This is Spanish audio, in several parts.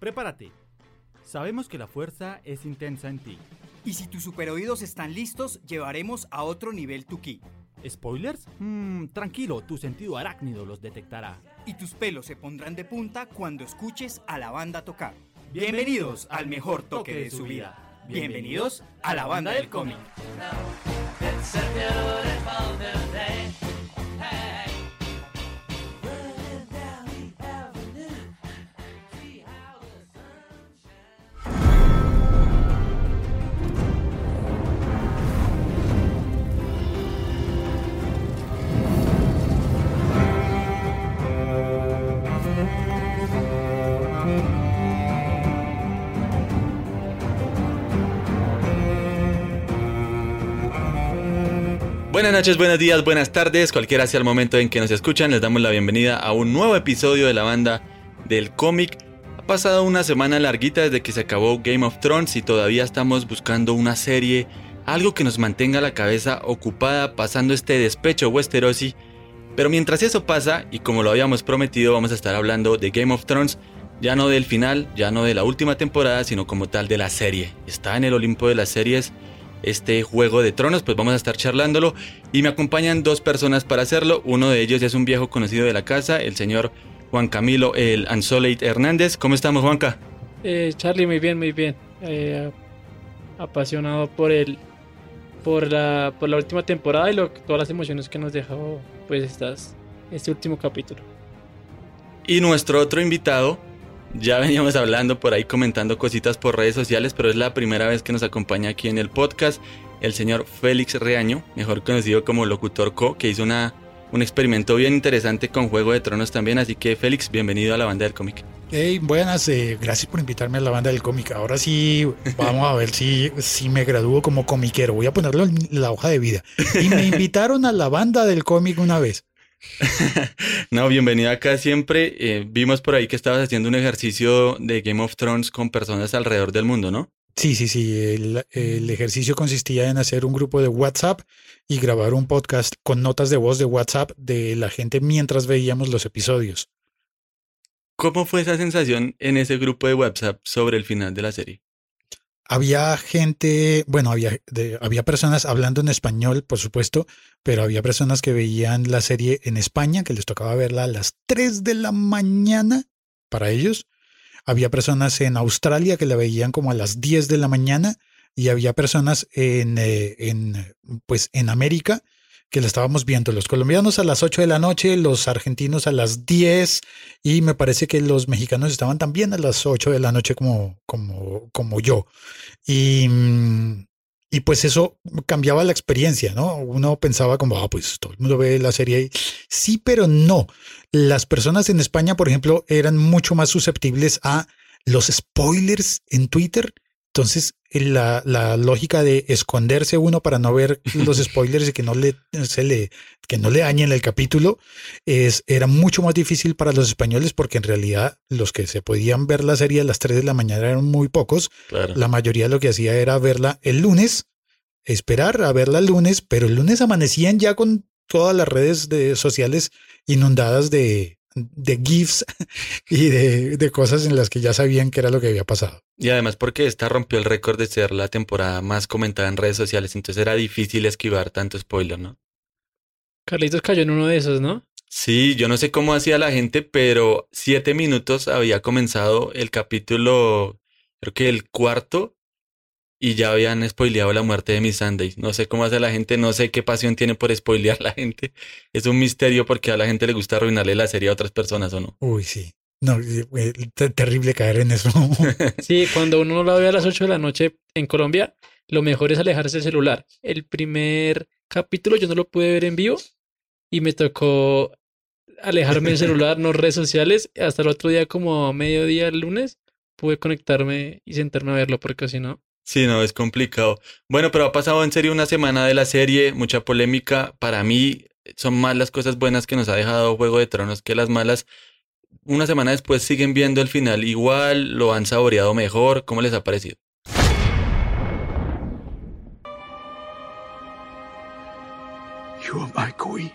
prepárate. Sabemos que la fuerza es intensa en ti. Y si tus superoídos están listos, llevaremos a otro nivel tu ki. ¿Spoilers? Tranquilo, tu sentido arácnido los detectará. Y tus pelos se pondrán de punta cuando escuches a la banda tocar. Bienvenidos al mejor toque de su vida. Bienvenidos a la banda del cómic. Buenas noches, buenos días, buenas tardes, cualquiera sea el momento en que nos escuchan, les damos la bienvenida a un nuevo episodio de la banda del cómic. Ha pasado una semana larguita desde que se acabó Game of Thrones y todavía estamos buscando una serie, algo que nos mantenga la cabeza ocupada pasando este despecho Westerosi. Pero mientras eso pasa, y como lo habíamos prometido, vamos a estar hablando de Game of Thrones, ya no del final, ya no de la última temporada, sino como tal de la serie. Está en el Olimpo de las series este Juego de Tronos, pues vamos a estar charlándolo y me acompañan dos personas para hacerlo. Uno de ellos es un viejo conocido de la casa, el señor Juan Camilo el Ansoleit Hernández. ¿Cómo estamos, Juanca? Charlie, muy bien, apasionado por la última temporada y todas las emociones que nos dejó pues este último capítulo. Y nuestro otro invitado, ya veníamos hablando por ahí, comentando cositas por redes sociales, pero es la primera vez que nos acompaña aquí en el podcast, el señor Félix Reaño, mejor conocido como Locutor Co, que hizo un experimento bien interesante con Juego de Tronos también. Así que, Félix, bienvenido a la banda del cómic. Hey, buenas, gracias por invitarme a la banda del cómic. Ahora sí, vamos a ver si me gradúo como comiquero. Voy a ponerlo en la hoja de vida. Y me invitaron a la banda del cómic una vez. No, bienvenido acá siempre. Vimos por ahí que estabas haciendo un ejercicio de Game of Thrones con personas alrededor del mundo, ¿no? Sí. El ejercicio consistía en hacer un grupo de WhatsApp y grabar un podcast con notas de voz de WhatsApp de la gente mientras veíamos los episodios. ¿Cómo fue esa sensación en ese grupo de WhatsApp sobre el final de la serie? Había gente, bueno, había personas hablando en español, por supuesto, pero había personas que veían la serie en España, que les tocaba verla a las 3 de la mañana para ellos. Había personas en Australia que la veían como a las 10 de la mañana y había personas en América que la estábamos viendo. Los colombianos a las 8 de la noche, los argentinos a las 10 y me parece que los mexicanos estaban también a las 8 de la noche como yo. Y pues eso cambiaba la experiencia, ¿no? Uno pensaba como, pues todo el mundo ve la serie. Sí, pero no. Las personas en España, por ejemplo, eran mucho más susceptibles a los spoilers en Twitter. Entonces, la lógica de esconderse uno para no ver los spoilers y que no le dañen el capítulo era mucho más difícil para los españoles, porque en realidad los que se podían ver la serie a las 3 de la mañana eran muy pocos. Claro. La mayoría lo que hacía era verla el lunes, esperar a verla el lunes, pero el lunes amanecían ya con todas las redes sociales inundadas de GIFs y de cosas en las que ya sabían qué era lo que había pasado. Y además porque esta rompió el récord de ser la temporada más comentada en redes sociales, entonces era difícil esquivar tanto spoiler, ¿no? Carlitos cayó en uno de esos, ¿no? Sí, yo no sé cómo hacía la gente, pero 7 minutos había comenzado el capítulo, creo que el cuarto, y ya habían spoileado la muerte de Miss Sunday. No sé cómo hace la gente, no sé qué pasión tiene por spoilear la gente. Es un misterio porque a la gente le gusta arruinarle la serie a otras personas, ¿o no? Uy, sí. No, terrible caer en eso. Sí, cuando uno la ve a las 8 de la noche en Colombia, lo mejor es alejarse del celular. El primer capítulo yo no lo pude ver en vivo y me tocó alejarme del celular, no redes sociales. Hasta el otro día, como a mediodía el lunes, pude conectarme y sentarme a verlo, porque si no... Sí, no, es complicado. Bueno, pero ha pasado en serio una semana de la serie, mucha polémica. Para mí son más las cosas buenas que nos ha dejado Juego de Tronos que las malas. Una semana después siguen viendo el final igual, lo han saboreado mejor. ¿Cómo les ha parecido? You are my queen.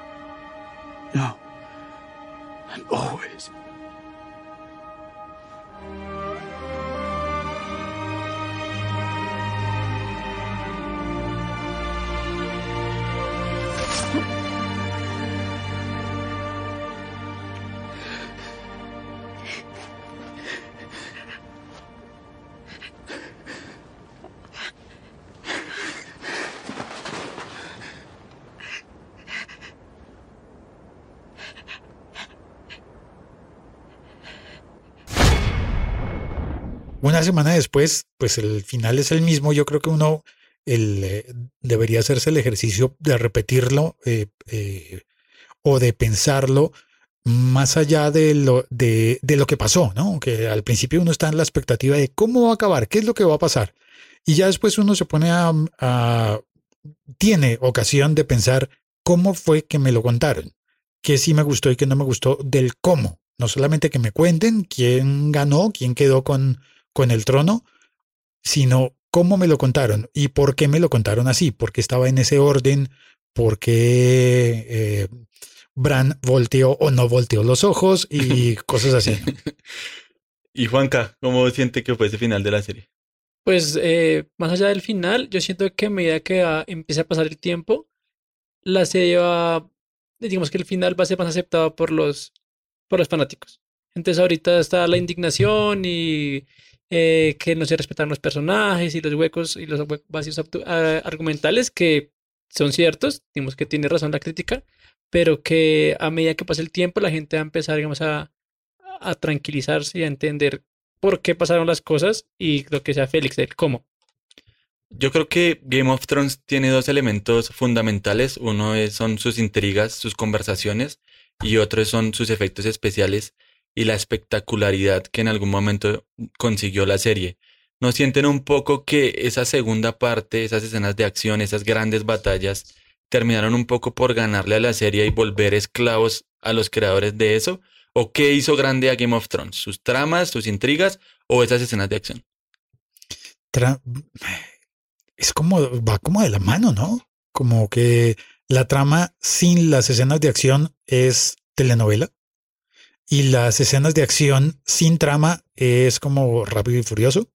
Now and always. Una semana después, pues el final es el mismo. Yo creo que uno debería hacerse el ejercicio de repetirlo o de pensarlo más allá de lo que pasó, ¿no? Que al principio uno está en la expectativa de cómo va a acabar, qué es lo que va a pasar. Y ya después uno se pone tiene ocasión de pensar cómo fue que me lo contaron, qué sí me gustó y qué no me gustó del cómo. No solamente que me cuenten quién ganó, quién quedó con el trono, sino cómo me lo contaron y por qué me lo contaron así, por qué estaba en ese orden, por qué Bran volteó o no volteó los ojos y cosas así, ¿no? Y Juanca, ¿cómo siente que fue ese final de la serie? Pues más allá del final, yo siento que a medida que empieza a pasar el tiempo, la serie va, digamos que el final va a ser más aceptado por los fanáticos. Entonces ahorita está la indignación y que no se respetan los personajes y los huecos y los vacíos argumentales que son ciertos, digamos que tiene razón la crítica, pero que a medida que pasa el tiempo la gente va a empezar, digamos, a tranquilizarse y a entender por qué pasaron las cosas y lo que sea Félix, del cómo. Yo creo que Game of Thrones tiene dos elementos fundamentales. Uno son sus intrigas, sus conversaciones, y otro son sus efectos especiales y la espectacularidad que en algún momento consiguió la serie. ¿No sienten un poco que esa segunda parte, esas escenas de acción, esas grandes batallas, terminaron un poco por ganarle a la serie y volver esclavos a los creadores de eso? ¿O qué hizo grande a Game of Thrones? ¿Sus tramas, sus intrigas o esas escenas de acción? Va como de la mano, ¿no? Como que la trama sin las escenas de acción es telenovela y las escenas de acción sin trama es como Rápido y Furioso.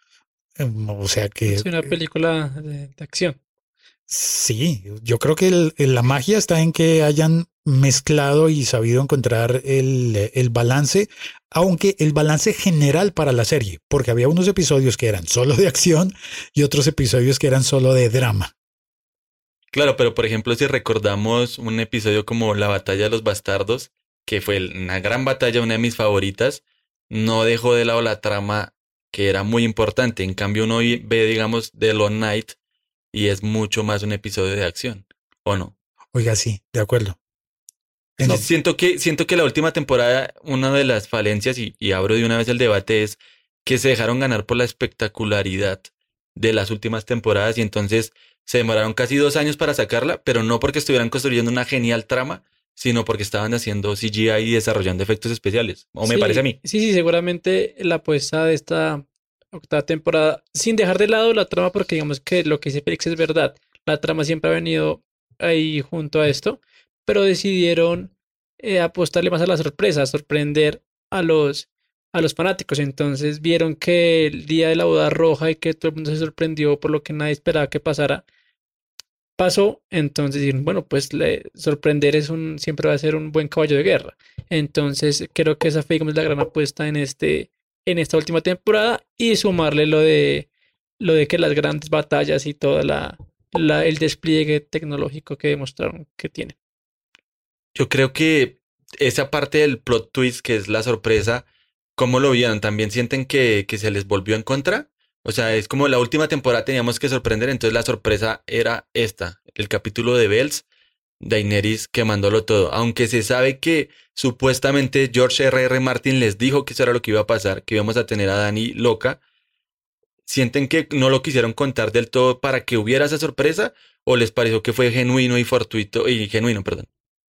O sea que Es una película de acción. sí, yo creo que la magia está en que hayan mezclado y sabido encontrar el balance, aunque el balance general para la serie, porque había unos episodios que eran solo de acción y otros episodios que eran solo de drama. Claro, pero por ejemplo, si recordamos un episodio como La Batalla de los Bastardos, que fue una gran batalla, una de mis favoritas, no dejó de lado la trama que era muy importante. En cambio, uno ve, digamos, The Long Night y es mucho más un episodio de acción, ¿o no? Oiga, sí, de acuerdo. Sí, siento que la última temporada, una de las falencias, y abro de una vez el debate, es que se dejaron ganar por la espectacularidad de las últimas temporadas y entonces se demoraron casi 2 años para sacarla, pero no porque estuvieran construyendo una genial trama, sino porque estaban haciendo CGI y desarrollando efectos especiales, o me Sí, parece a mí. sí, seguramente la apuesta de esta octava temporada, sin dejar de lado la trama, porque digamos que lo que dice Félix es verdad, la trama siempre ha venido ahí junto a esto, pero decidieron apostarle más a la sorpresa, sorprender a los fanáticos. Entonces vieron que el día de la boda roja y que todo el mundo se sorprendió por lo que nadie esperaba que pasara, pasó. Entonces dijeron, bueno, pues sorprender siempre va a ser un buen caballo de guerra. Entonces creo que esa fue, digamos, la gran apuesta en esta última temporada y sumarle lo de que las grandes batallas y todo el despliegue tecnológico que demostraron que tiene. Yo creo que esa parte del plot twist, que es la sorpresa, ¿cómo lo vieron? ¿También sienten que se les volvió en contra? O sea, es como la última temporada teníamos que sorprender, entonces la sorpresa era esta, el capítulo de Bells, Daenerys quemándolo todo. Aunque se sabe que supuestamente George R.R. Martin les dijo que eso era lo que iba a pasar, que íbamos a tener a Dany loca, ¿sienten que no lo quisieron contar del todo para que hubiera esa sorpresa? ¿O les pareció que fue genuino y fortuito, y genuino, perdón?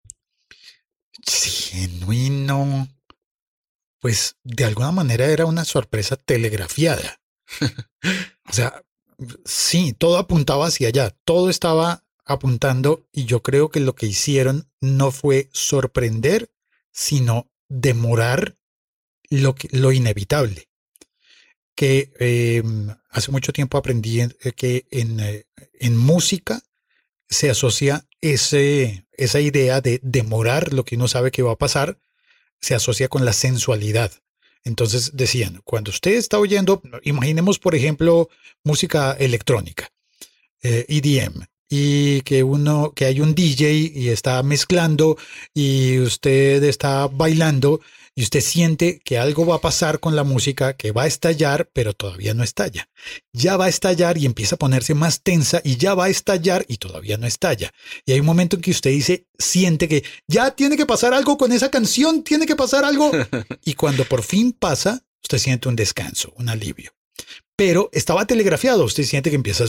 Sí, genuino. Pues de alguna manera era una sorpresa telegrafiada. O sea, sí, todo apuntaba hacia allá, todo estaba apuntando y yo creo que lo que hicieron no fue sorprender, sino demorar lo inevitable. Que hace mucho tiempo aprendí que en música se asocia esa idea de demorar lo que uno sabe que va a pasar, se asocia con la sensualidad. Entonces decían, cuando usted está oyendo, imaginemos por ejemplo música electrónica, EDM, y que hay un DJ y está mezclando y usted está bailando y usted siente que algo va a pasar con la música, que va a estallar, pero todavía no estalla. Ya va a estallar y empieza a ponerse más tensa y ya va a estallar y todavía no estalla. Y hay un momento en que usted siente que ya tiene que pasar algo con esa canción, tiene que pasar algo. Y cuando por fin pasa, usted siente un descanso, un alivio. Pero estaba telegrafiado, usted siente que empieza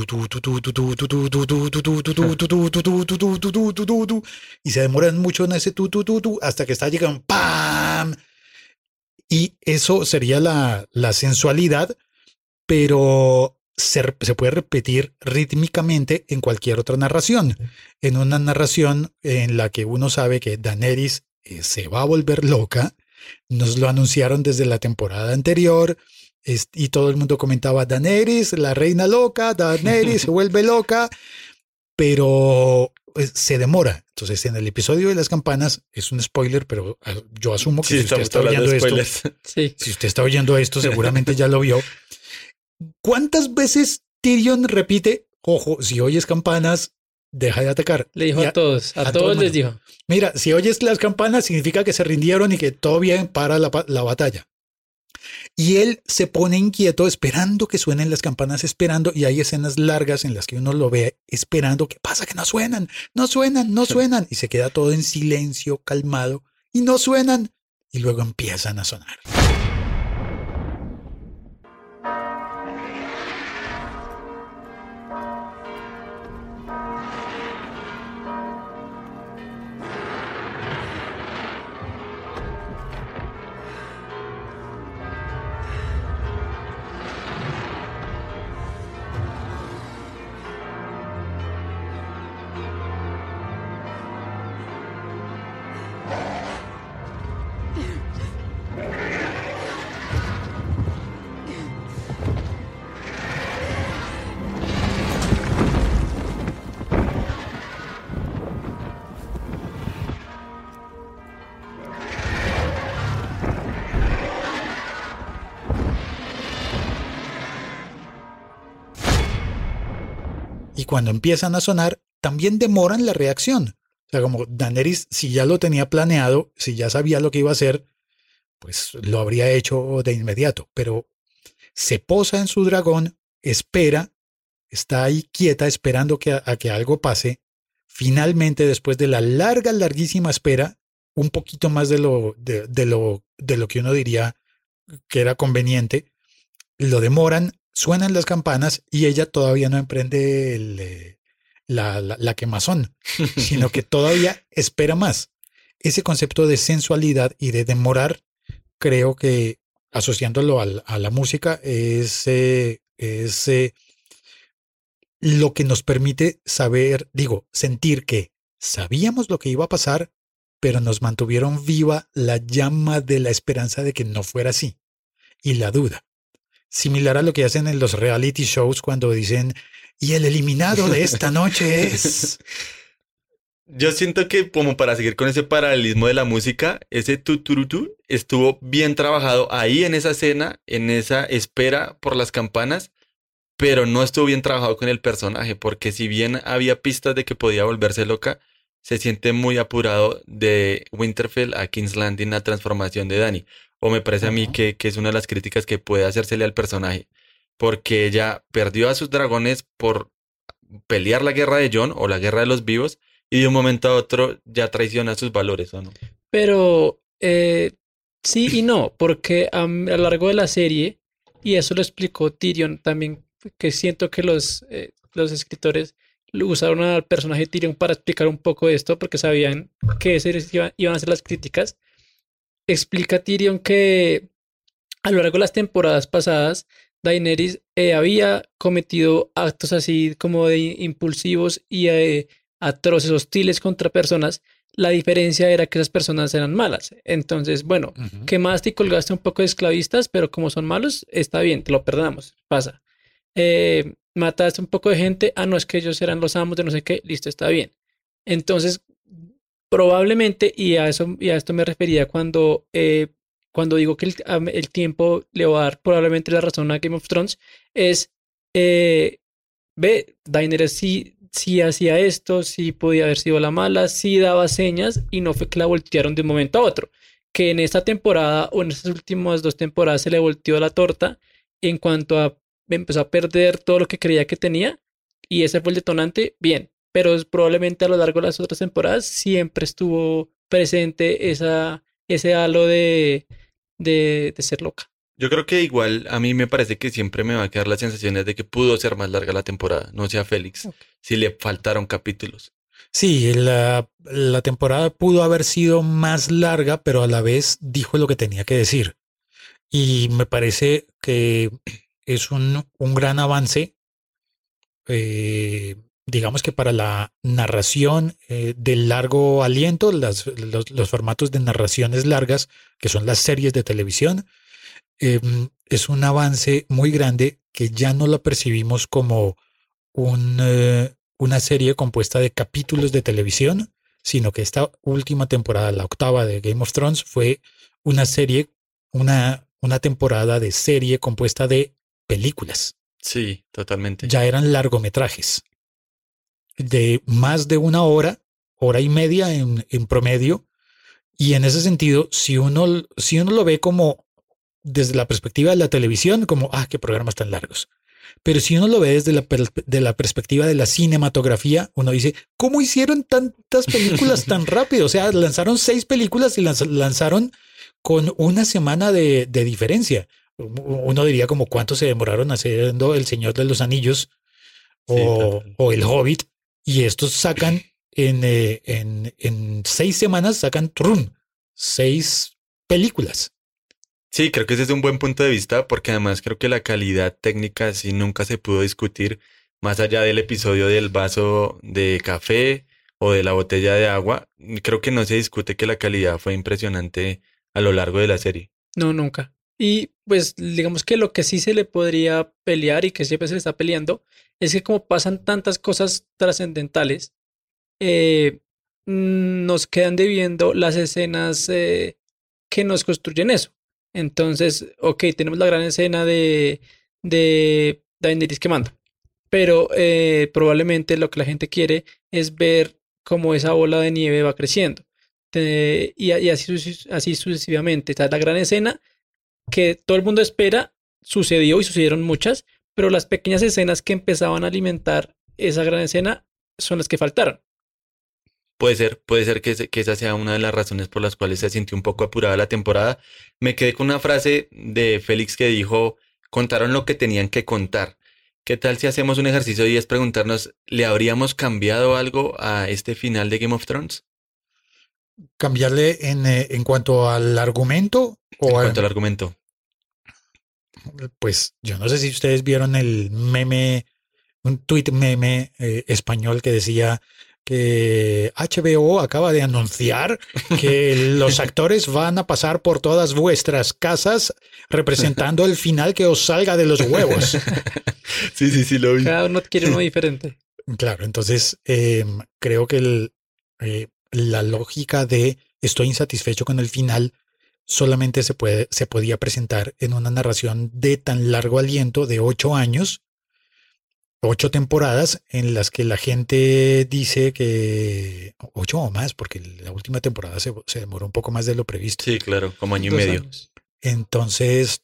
y se demoran mucho en ese hasta que está llegando ¡pam! Y eso sería la sensualidad, pero se puede repetir rítmicamente en cualquier otra narración. En una narración en la que uno sabe que Daenerys se va a volver loca, nos lo anunciaron desde la temporada anterior. Y todo el mundo comentaba, Daenerys, la reina loca, Daenerys se vuelve loca, pero se demora. Entonces, en el episodio de las campanas, es un spoiler, pero yo asumo que si usted está oyendo esto, si usted está oyendo esto, seguramente ya lo vio. ¿Cuántas veces Tyrion repite, ojo, si oyes campanas, deja de atacar? Le dijo a todos les dijo. Mira, si oyes las campanas, significa que se rindieron y que todo bien, para la batalla. Y él se pone inquieto esperando que suenen las campanas, esperando, y hay escenas largas en las que uno lo ve esperando. ¿Qué pasa? Que no suenan, no suenan, no suenan. Y se queda todo en silencio, calmado, y no suenan. Y luego empiezan a sonar. Y cuando empiezan a sonar, también demoran la reacción. O sea, como Daenerys, si ya lo tenía planeado, si ya sabía lo que iba a hacer, pues lo habría hecho de inmediato. Pero se posa en su dragón, espera, está ahí quieta esperando a que algo pase. Finalmente, después de la larguísima espera, un poquito más de lo que uno diría que era conveniente, lo demoran. Suenan las campanas y ella todavía no emprende la quemazón, sino que todavía espera más. Ese concepto de sensualidad y de demorar, creo que asociándolo a la música, es lo que nos permite sentir que sabíamos lo que iba a pasar, pero nos mantuvieron viva la llama de la esperanza de que no fuera así y la duda. Similar a lo que hacen en los reality shows cuando dicen, y el eliminado de esta noche es... Yo siento que como para seguir con ese paralelismo de la música, ese tuturutú estuvo bien trabajado ahí en esa escena, en esa espera por las campanas, pero no estuvo bien trabajado con el personaje, porque si bien había pistas de que podía volverse loca, se siente muy apurado de Winterfell a King's Landing la transformación de Dany. O me parece a mí que es una de las críticas que puede hacérsele al personaje. Porque ella perdió a sus dragones por pelear la guerra de Jon o la guerra de los vivos. Y de un momento a otro ya traiciona sus valores, ¿o no? Pero sí y no. Porque a lo largo de la serie, y eso lo explicó Tyrion también, que siento que los escritores usaron al personaje Tyrion para explicar un poco esto, porque sabían que iban a ser las críticas. Explica Tyrion que a lo largo de las temporadas pasadas, Daenerys había cometido actos así como de impulsivos y atroces, hostiles contra personas. La diferencia era que esas personas eran malas. Entonces, bueno, quemaste y colgaste un poco de esclavistas, pero como son malos, está bien, te lo perdonamos, pasa. Mataste un poco de gente, no, es que ellos eran los amos de no sé qué, listo, está bien. Entonces, probablemente, y a esto me refería cuando digo que el tiempo le va a dar probablemente la razón a Game of Thrones, es, Daenerys sí hacía esto, sí podía haber sido la mala, sí daba señas, y no fue que la voltearon de un momento a otro. que en esta temporada o en estas últimas 2 temporadas se le volteó la torta en cuanto a empezó a perder todo lo que creía que tenía y ese fue el detonante, bien, pero probablemente a lo largo de las otras temporadas siempre estuvo presente ese halo de ser loca. Yo creo que igual a mí me parece que siempre me va a quedar la sensación de que pudo ser más larga la temporada, no sea Félix, si le faltaron capítulos. Sí, la temporada pudo haber sido más larga, pero a la vez dijo lo que tenía que decir. Y me parece que es un gran avance, digamos que para la narración de largo aliento, los formatos de narraciones largas, que son las series de televisión, es un avance muy grande que ya no lo percibimos como una serie compuesta de capítulos de televisión, sino que esta última temporada, la 8ª de Game of Thrones, fue una serie, una temporada de serie compuesta de películas. Sí, totalmente. Ya eran largometrajes de más de 1 hora, hora y media en promedio. Y en ese sentido, si uno lo ve como desde la perspectiva de la televisión, como, qué programas tan largos. Pero si uno lo ve desde la perspectiva de la cinematografía, uno dice, ¿cómo hicieron tantas películas tan rápido? O sea, lanzaron 6 películas y lanzaron con 1 semana de diferencia. Uno diría como cuánto se demoraron haciendo El Señor de los Anillos o El Hobbit. Y estos sacan en 6 semanas, sacan 6 películas. Sí, creo que ese es un buen punto de vista porque además creo que la calidad técnica sí nunca se pudo discutir más allá del episodio del vaso de café o de la botella de agua. Creo que no se discute que la calidad fue impresionante a lo largo de la serie. No, nunca. Y pues digamos que lo que sí se le podría pelear y que siempre se le está peleando es que como pasan tantas cosas trascendentales, nos quedan debiendo las escenas que nos construyen eso. Entonces, tenemos la gran escena de Daenerys quemando, pero probablemente lo que la gente quiere es ver cómo esa bola de nieve va creciendo y así sucesivamente. Esta es la gran escena que todo el mundo espera, sucedió y sucedieron muchas, pero las pequeñas escenas que empezaban a alimentar esa gran escena son las que faltaron. Puede ser que esa sea una de las razones por las cuales se sintió un poco apurada la temporada. Me quedé con una frase de Félix que dijo, contaron lo que tenían que contar. ¿Qué tal si hacemos un ejercicio y es preguntarnos, ¿le habríamos cambiado algo a este final de Game of Thrones? ¿Cambiarle en cuanto al argumento? En cuanto al argumento. Pues yo no sé si ustedes vieron el meme, un tuit meme español que decía que HBO acaba de anunciar que los actores van a pasar por todas vuestras casas representando el final que os salga de los huevos. Sí, lo vi. Cada uno quiere uno diferente. Claro, entonces creo que la lógica de estoy insatisfecho con el final solamente se podía presentar en una narración de tan largo aliento de 8 años, 8 temporadas en las que la gente dice que 8 o más, porque la última temporada se demoró un poco más de lo previsto. Sí, claro, como año y 2 medio. años. Entonces,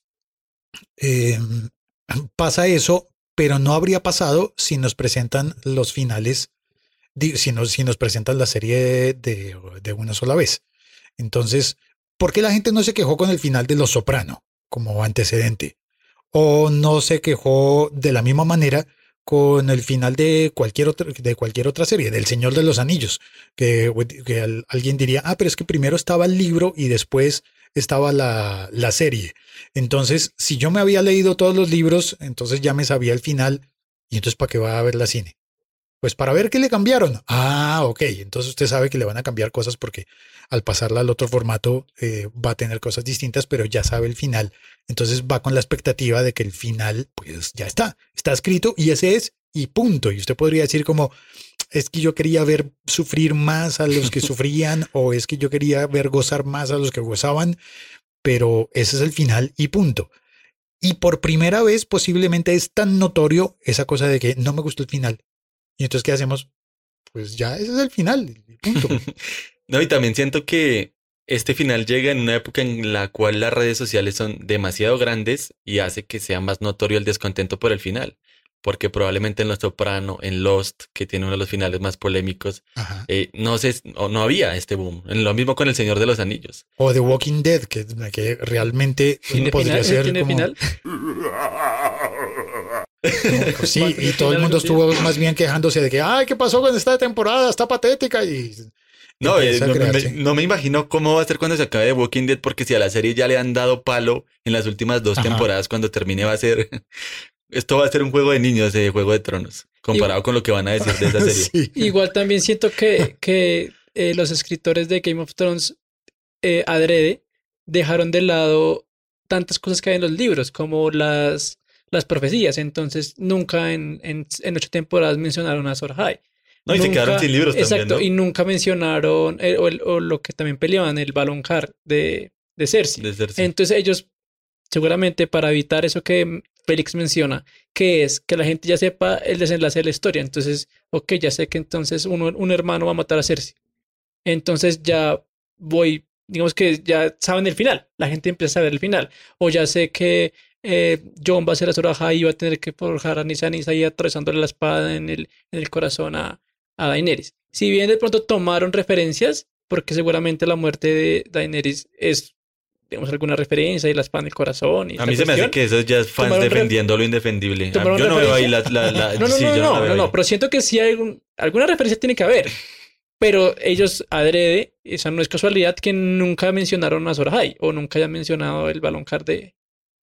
pasa eso, pero no habría pasado si nos presentan los finales, si nos presentan la serie de una sola vez. Entonces, ¿por qué la gente no se quejó con el final de Los Soprano como antecedente? O no se quejó de la misma manera con el final de cualquier otra serie, del Señor de los Anillos, que alguien diría, pero es que primero estaba el libro y después estaba la serie. Entonces, si yo me había leído todos los libros, entonces ya me sabía el final, y entonces ¿para qué va a ver la cine? Pues para ver qué le cambiaron. Ok, entonces usted sabe que le van a cambiar cosas porque al pasarla al otro formato va a tener cosas distintas, pero ya sabe el final. Entonces va con la expectativa de que el final, pues ya está escrito y ese es y punto. Y usted podría decir como, es que yo quería ver sufrir más a los que sufrían o es que yo quería ver gozar más a los que gozaban, pero ese es el final y punto. Y por primera vez posiblemente es tan notorio esa cosa de que no me gustó el final. Y entonces, ¿qué hacemos? Pues ya ese es el final, punto. No, y también siento que este final llega en una época en la cual las redes sociales son demasiado grandes y hace que sea más notorio el descontento por el final. Porque probablemente en Los Soprano, en Lost, que tiene uno de los finales más polémicos, Ajá. no había este boom. Lo mismo con El Señor de los Anillos. O The Walking Dead, que realmente ¿Tiene podría final? ser ¿Tiene como... final? Pues sí, y todo el mundo estuvo más bien quejándose de que, ay, ¿qué pasó con esta temporada? Está patética y No, empieza a crearse. no me imagino cómo va a ser cuando se acabe The Walking Dead, porque si a la serie ya le han dado palo en las últimas 2 Ajá. temporadas, cuando termine va a ser... Esto va a ser un juego de niños, de Juego de Tronos, comparado con lo que van a decir de esa serie. Sí. Igual también siento que los escritores de Game of Thrones adrede dejaron de lado tantas cosas que hay en los libros, como las profecías. Entonces, nunca en 8 temporadas mencionaron a Azor Ahai. No, y se quedaron sin libros también, Exacto, ¿no? y nunca mencionaron o lo que también peleaban, el Valonqar de Cersei. De Cersei. Entonces, ellos, seguramente para evitar eso que Félix menciona, que es que la gente ya sepa el desenlace de la historia. Entonces, ok, ya sé que entonces un hermano va a matar a Cersei. Entonces ya digamos que ya saben el final. La gente empieza a saber el final. O ya sé que Jon va a ser Azor Ahai y va a tener que forjar a Nissa ahí atravesándole la espada en el corazón a Daenerys. Si bien de pronto tomaron referencias, porque seguramente la muerte de Daenerys es, digamos, alguna referencia y la espada en el corazón. Y A mí se me hace que eso ya es fans Tomaron defendiendo lo indefendible. tomaron Yo no veo ahí referencia. No, sí, yo la veo ahí. pero siento que sí hay alguna referencia tiene que haber. Pero ellos adrede, esa no es casualidad que nunca mencionaron a Azor Ahai o nunca hayan mencionado el Valonqar de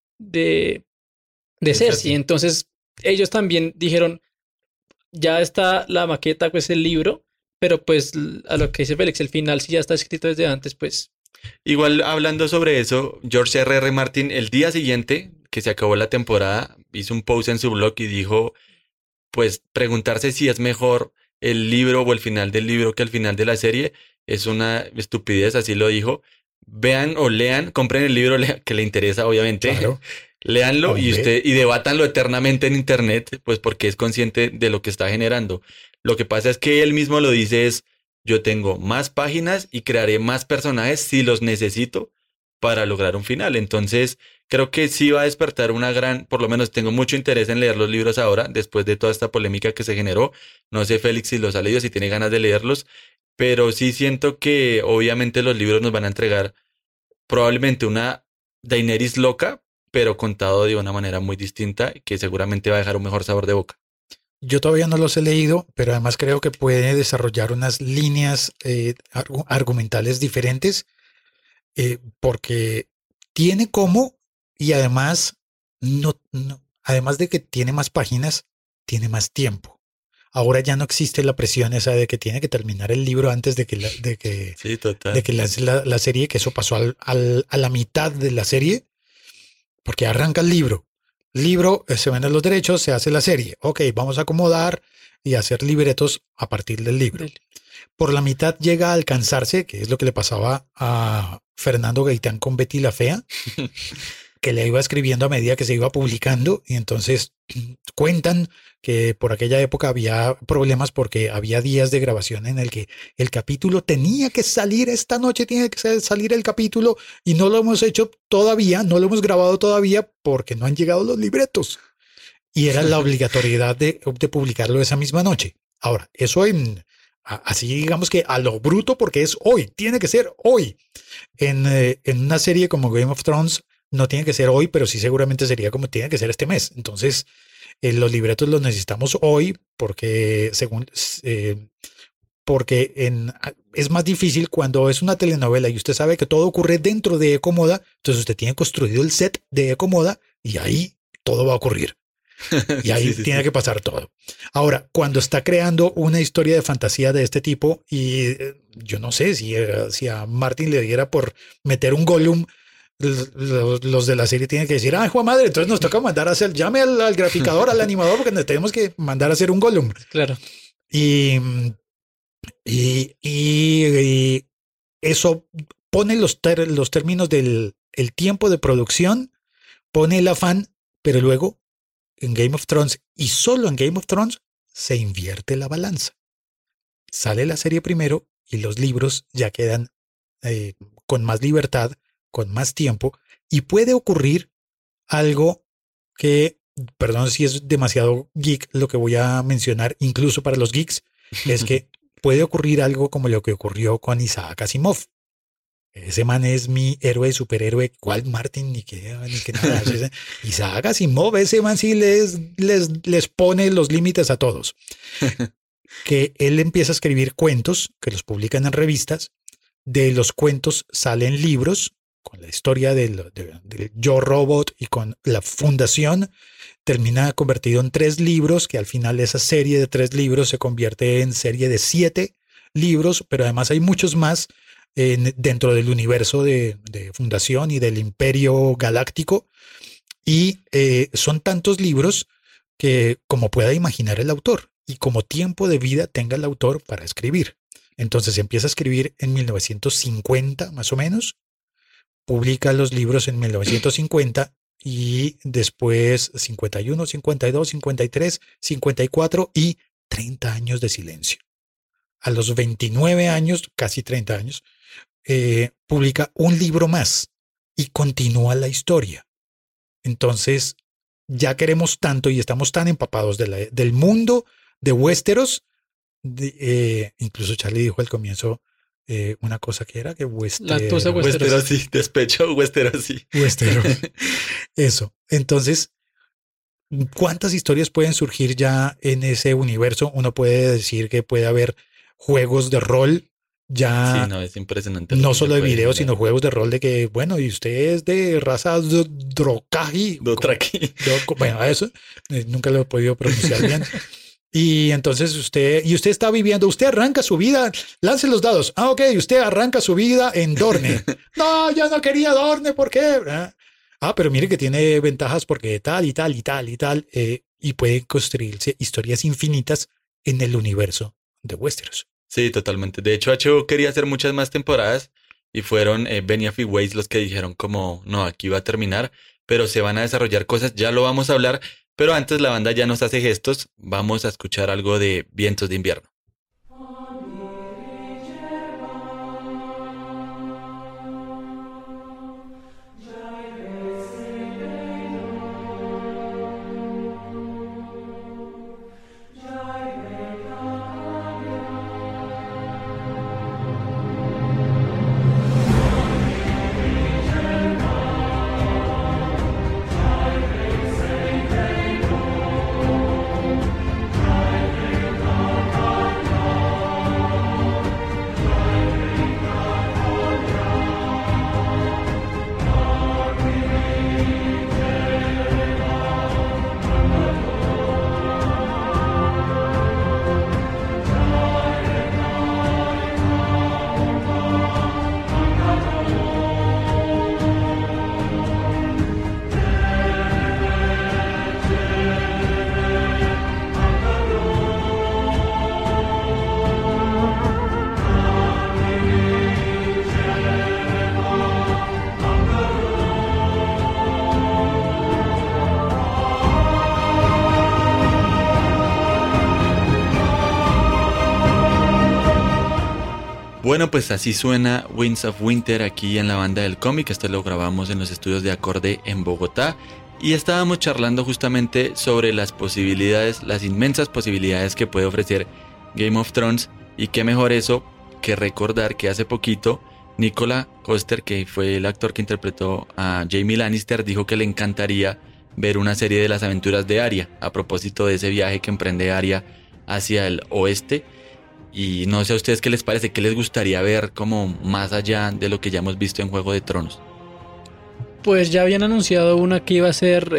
Cersei. Entonces, ellos también dijeron, ya está la maqueta, pues el libro, pero pues a lo que dice Félix, el final si ya está escrito desde antes, pues... Igual hablando sobre eso, George R.R. Martin el día siguiente que se acabó la temporada hizo un post en su blog y dijo, pues preguntarse si es mejor el libro o el final del libro que el final de la serie es una estupidez, así lo dijo. Vean o lean, compren el libro que le interesa, obviamente. Claro. Léanlo Hombre. y debátanlo eternamente en internet, pues porque es consciente de lo que está generando. Lo que pasa es que él mismo lo dice es, yo tengo más páginas y crearé más personajes si los necesito para lograr un final. Entonces, creo que sí va a despertar por lo menos tengo mucho interés en leer los libros ahora, después de toda esta polémica que se generó. No sé, Félix, si los ha leído, si tiene ganas de leerlos, pero sí siento que obviamente los libros nos van a entregar probablemente una Daenerys loca, pero contado de una manera muy distinta, que seguramente va a dejar un mejor sabor de boca. Yo todavía no los he leído, pero además creo que puede desarrollar unas líneas argumentales diferentes, porque tiene cómo y además además de que tiene más páginas, tiene más tiempo. Ahora ya no existe la presión esa de que tiene que terminar el libro antes de que Sí, total. de que la serie, que eso pasó a la mitad de la serie, porque arranca el libro. Se venden los derechos, se hace la serie. Ok, vamos a acomodar y hacer libretos a partir del libro. Por la mitad llega a alcanzarse, que es lo que le pasaba a Fernando Gaitán con Betty la Fea, que le iba escribiendo a medida que se iba publicando, y entonces cuentan que por aquella época había problemas porque había días de grabación en el que el capítulo tenía que salir esta noche, tiene que salir el capítulo, y no lo hemos hecho todavía, no lo hemos grabado todavía porque no han llegado los libretos. Y era la obligatoriedad de publicarlo esa misma noche. Ahora, eso así digamos que a lo bruto, porque es hoy, tiene que ser hoy. En una serie como Game of Thrones no tiene que ser hoy, pero sí seguramente sería como tiene que ser este mes. Entonces, los libretos los necesitamos hoy porque es más difícil cuando es una telenovela y usted sabe que todo ocurre dentro de Ecomoda, entonces usted tiene construido el set de Ecomoda y ahí todo va a ocurrir. Y ahí tiene que pasar todo. Ahora, cuando está creando una historia de fantasía de este tipo, y yo no sé si a Martin le diera por meter un Gollum, los de la serie tienen que decir, ah, Juan madre, entonces nos toca mandar a hacer, llame al graficador, al animador, porque nos tenemos que mandar a hacer un Gollum. Claro. Y eso pone los términos del el tiempo de producción, pone el afán, pero luego en Game of Thrones, y solo en Game of Thrones, se invierte la balanza. Sale la serie primero y los libros ya quedan con más libertad, con más tiempo, y puede ocurrir algo que, perdón si es demasiado geek lo que voy a mencionar, incluso para los geeks, es que puede ocurrir algo como lo que ocurrió con Isaac Asimov. Ese man es mi héroe, superhéroe. ¿Cuál Martin? Ni que nada. Isaac Asimov, ese man sí les pone los límites a todos. Que él empieza a escribir cuentos que los publican en revistas. De los cuentos salen libros con la historia del Yo Robot y con la fundación. Termina convertido en 3 libros, que al final esa serie de 3 libros se convierte en serie de 7 libros, pero además hay muchos más dentro del universo de Fundación y del Imperio Galáctico. Y son tantos libros que como pueda imaginar el autor y como tiempo de vida tenga el autor para escribir. Entonces empieza a escribir en 1950 más o menos, publica los libros en 1950 y después 51, 52, 53, 54 y 30 años de silencio. A los 29 años, casi 30 años, publica un libro más y continúa la historia. Entonces, ya queremos tanto y estamos tan empapados del mundo de Westeros. Incluso Charlie dijo al comienzo una cosa que era que Westeros sí, despecho Westeros sí. Westeros. Eso. Entonces, ¿cuántas historias pueden surgir ya en ese universo? Uno puede decir que puede haber juegos de rol ya. Sí, no, es impresionante. No solo de video, sino juegos de rol de que, bueno, y usted es de raza Dothraki. Bueno, eso nunca lo he podido pronunciar bien. Y entonces usted está viviendo, usted arranca su vida, lance los dados. Ok, usted arranca su vida en Dorne. No, yo no quería Dorne, ¿por qué? Pero mire que tiene ventajas porque tal y tal y tal y tal. Y pueden construirse historias infinitas en el universo de Westeros. Sí, totalmente. De hecho, HBO quería hacer muchas más temporadas y fueron Benioff y Weiss los que dijeron como, no, aquí va a terminar, pero se van a desarrollar cosas, ya lo vamos a hablar. Pero antes la banda ya nos hace gestos, vamos a escuchar algo de Vientos de Invierno. Bueno, pues así suena Winds of Winter aquí en la banda del cómic. Esto lo grabamos en los estudios de Acorde en Bogotá. Y estábamos charlando justamente sobre las posibilidades, las inmensas posibilidades que puede ofrecer Game of Thrones. Y qué mejor eso que recordar que hace poquito Nicola Coster, que fue el actor que interpretó a Jaime Lannister, dijo que le encantaría ver una serie de las aventuras de Arya, a propósito de ese viaje que emprende Arya hacia el oeste. Y no sé a ustedes qué les parece, qué les gustaría ver como más allá de lo que ya hemos visto en Juego de Tronos. Pues ya habían anunciado una que iba a ser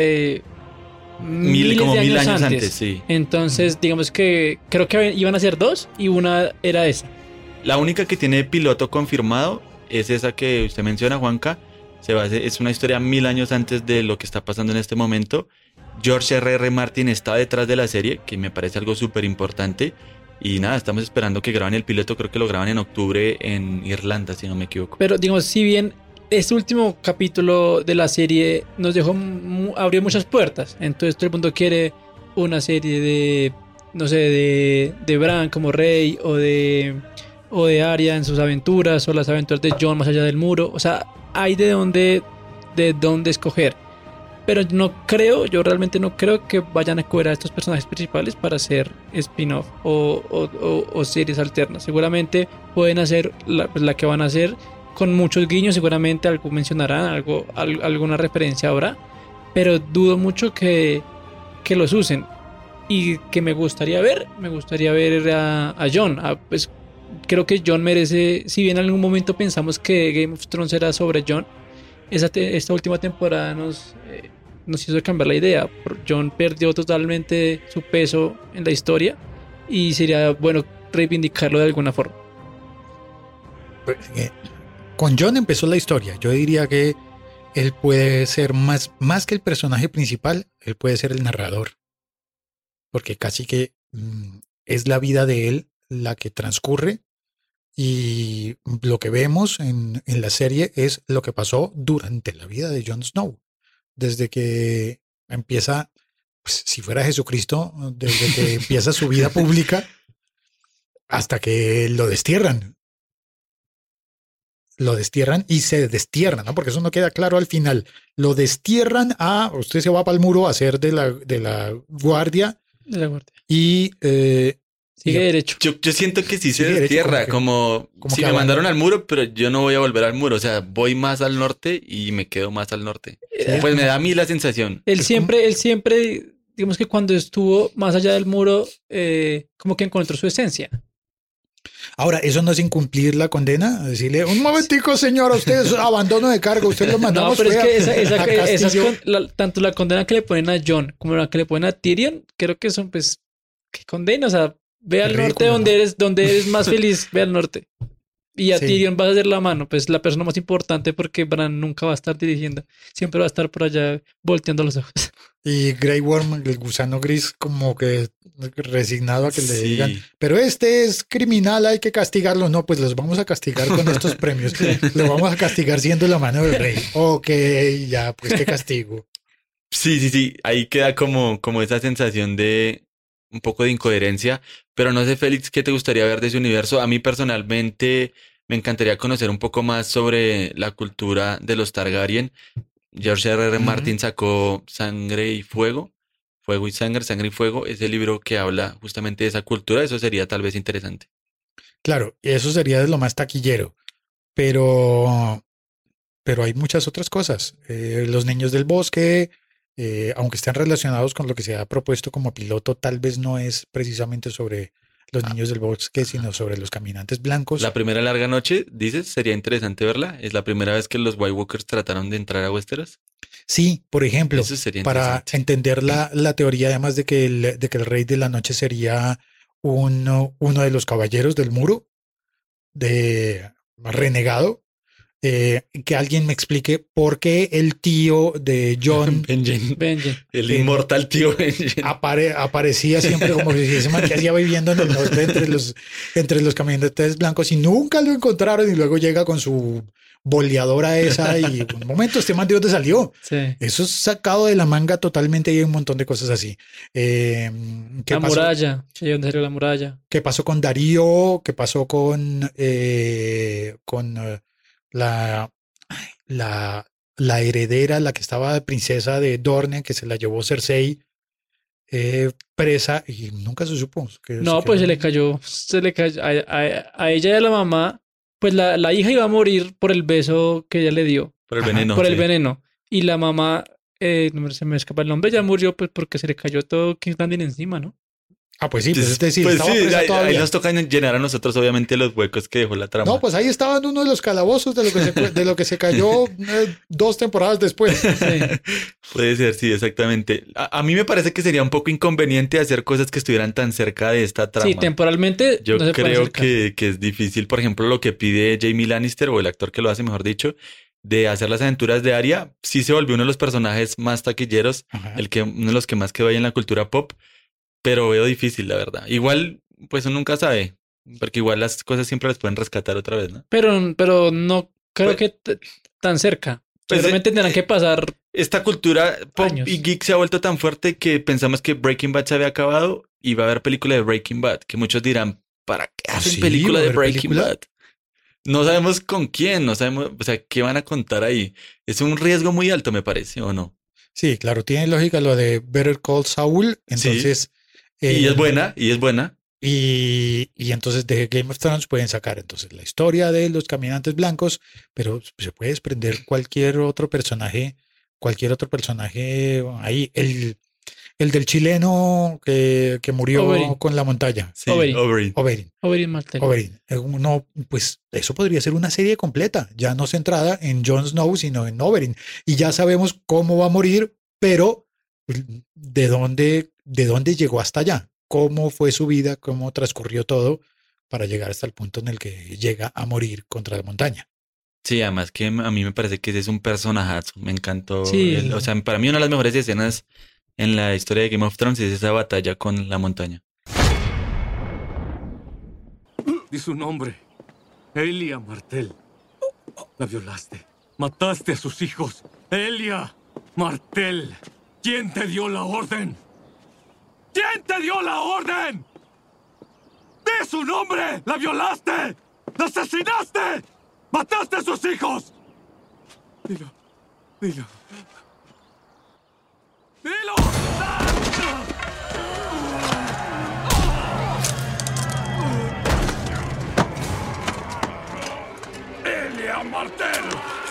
mil años antes, sí. Entonces digamos que creo que iban a ser 2 y una era esa. La única que tiene piloto confirmado es esa que usted menciona, Juanca. Es una historia 1000 años antes de lo que está pasando en este momento. George R.R. Martin está detrás de la serie, que me parece algo súper importante. Y nada, estamos esperando que graben el piloto, creo que lo graban en octubre en Irlanda, si no me equivoco. Pero digamos, si bien este último capítulo de la serie nos dejó, abrió muchas puertas, entonces todo el mundo quiere una serie de, no sé, de Bran como rey, o de o de Arya en sus aventuras, o las aventuras de Jon más allá del muro. O sea, hay de dónde escoger. Pero yo realmente no creo que vayan a coger a estos personajes principales para hacer spin-off o series alternas. Seguramente pueden hacer la que van a hacer con muchos guiños, seguramente algo mencionarán, alguna referencia habrá, pero dudo mucho que los usen. Y que me gustaría ver a Jon. Pues creo que Jon merece, si bien en algún momento pensamos que Game of Thrones era sobre Jon, esta última temporada nos hizo cambiar la idea. Jon perdió totalmente su peso en la historia y sería bueno reivindicarlo de alguna forma. Con Jon empezó la historia. Yo diría que él puede ser más que el personaje principal, él puede ser el narrador. Porque casi que es la vida de él la que transcurre y lo que vemos en la serie es lo que pasó durante la vida de Jon Snow. Desde que empieza, pues, si fuera Jesucristo, desde que empieza su vida pública hasta que lo destierran. Lo destierran y se destierran, ¿no? Porque eso no queda claro al final. Lo destierran usted se va para el muro a hacer de la guardia. Y sigue derecho. Yo siento que sí se destierra, como si me mandaron al muro, pero yo no voy a volver al muro. O sea, voy más al norte y me quedo más al norte. Pues me da a mí la sensación. Él siempre, digamos que cuando estuvo más allá del muro, como que encontró su esencia. Ahora, ¿eso no es incumplir la condena? Decirle, un momentico, señor, usted es abandono de cargo, usted lo mandamos. No, pero es que tanto la condena que le ponen a Jon como la que le ponen a Tyrion, creo que son, pues, ¿qué condena? O sea, ve al norte donde eres más feliz, ve al norte. Y a Tyrion vas a hacer la mano, pues la persona más importante, porque Bran nunca va a estar dirigiendo, siempre va a estar por allá volteando los ojos. Y Grey Worm, el gusano gris, como que resignado a que le digan, pero este es criminal, hay que castigarlo. No, pues los vamos a castigar con estos premios. Lo vamos a castigar siendo la mano del rey. Ok, ya, pues qué castigo. Sí. Ahí queda como esa sensación de un poco de incoherencia. Pero no sé, Félix, ¿qué te gustaría ver de ese universo? A mí personalmente me encantaría conocer un poco más sobre la cultura de los Targaryen. George R.R. Martin sacó Sangre y Fuego, Fuego y Sangre, Sangre y Fuego, ese libro que habla justamente de esa cultura. Eso sería tal vez interesante. Claro, eso sería de lo más taquillero, pero hay muchas otras cosas. Los niños del bosque, aunque estén relacionados con lo que se ha propuesto como piloto, tal vez no es precisamente sobre los niños del bosque, sino sobre los caminantes blancos. La primera larga noche, dices, sería interesante verla. ¿Es la primera vez que los White Walkers trataron de entrar a Westeros? Sí, por ejemplo, Eso sería para entender la teoría, además de que el Rey de la Noche sería uno de los caballeros del muro, de renegado, que alguien me explique por qué el tío de Jon, Benjen, el inmortal tío Benjen, aparecía siempre como si ese man que hacía viviendo en el norte entre los caminantes blancos y nunca lo encontraron, y luego llega con su boleadora esa y un momento, este man de dónde salió. Sí. Eso es sacado de la manga totalmente, y hay un montón de cosas así. Muralla, ¿de dónde salió la muralla? ¿Qué pasó con Darío? ¿Qué pasó con la heredera, la que estaba princesa de Dorne, que se la llevó Cersei presa y nunca se supo? No, pues se le cayó a ella y a la mamá. Pues la hija iba a morir por el beso que ella le dio. Por el veneno. Por el veneno. Y la mamá, se me escapa el nombre, ya murió pues porque se le cayó todo King's Landing encima, ¿no? Ah, pues sí, pues es decir, pues estaba sí, presa todavía. Ahí nos toca llenar a nosotros, obviamente, los huecos que dejó la trama. No, pues ahí estaba en uno de los calabozos de lo que se cayó 2 temporadas después. Sí. Puede ser, sí, exactamente. A mí me parece que sería un poco inconveniente hacer cosas que estuvieran tan cerca de esta trama. Sí, temporalmente yo no creo que es difícil. Por ejemplo, lo que pide Jaime Lannister, o el actor que lo hace, mejor dicho, de hacer las aventuras de Arya, sí se volvió uno de los personajes más taquilleros, uno de los que más quedó ahí en la cultura pop. Pero veo difícil, la verdad. Igual, pues uno nunca sabe, porque igual las cosas siempre las pueden rescatar otra vez, ¿no? Pero no creo que tan cerca. Pues seguramente tendrán que pasar esta cultura pop años. Y geek se ha vuelto tan fuerte que pensamos que Breaking Bad se había acabado y va a haber película de Breaking Bad, que muchos dirán, ¿para qué hacen Sí, película va a de haber Breaking película. Bad? No sabemos con quién, no sabemos, o sea, qué van a contar ahí. Es un riesgo muy alto, me parece, ¿o no? Sí, claro, tiene lógica lo de Better Call Saul. Entonces, Y eh, es buena, y es buena. y entonces de Game of Thrones pueden sacar entonces la historia de los caminantes blancos, pero se puede desprender cualquier otro personaje ahí. El del chileno que murió Oberyn. con la montaña. Sí, Oberyn. Oberyn. Oberyn Martell. Oberyn. No, pues eso podría ser una serie completa, ya no centrada en Jon Snow, sino en Oberyn. Y ya sabemos cómo va a morir, pero de dónde llegó hasta allá, cómo fue su vida, cómo transcurrió todo para llegar hasta el punto en el que llega a morir contra la montaña. Sí, además que a mí me parece que ese es un personajazo. Me encantó. Sí. O sea, para mí una de las mejores escenas en la historia de Game of Thrones es esa batalla con la montaña. Di su nombre. Elia Martell. La violaste. Mataste a sus hijos. Elia Martell. ¿Quién te dio la orden? ¿Quién te dio la orden? ¡Di su nombre! ¡La violaste! ¡La asesinaste! ¡Mataste a sus hijos! Dilo. Dilo. ¡Dilo! ¡Elia Martell!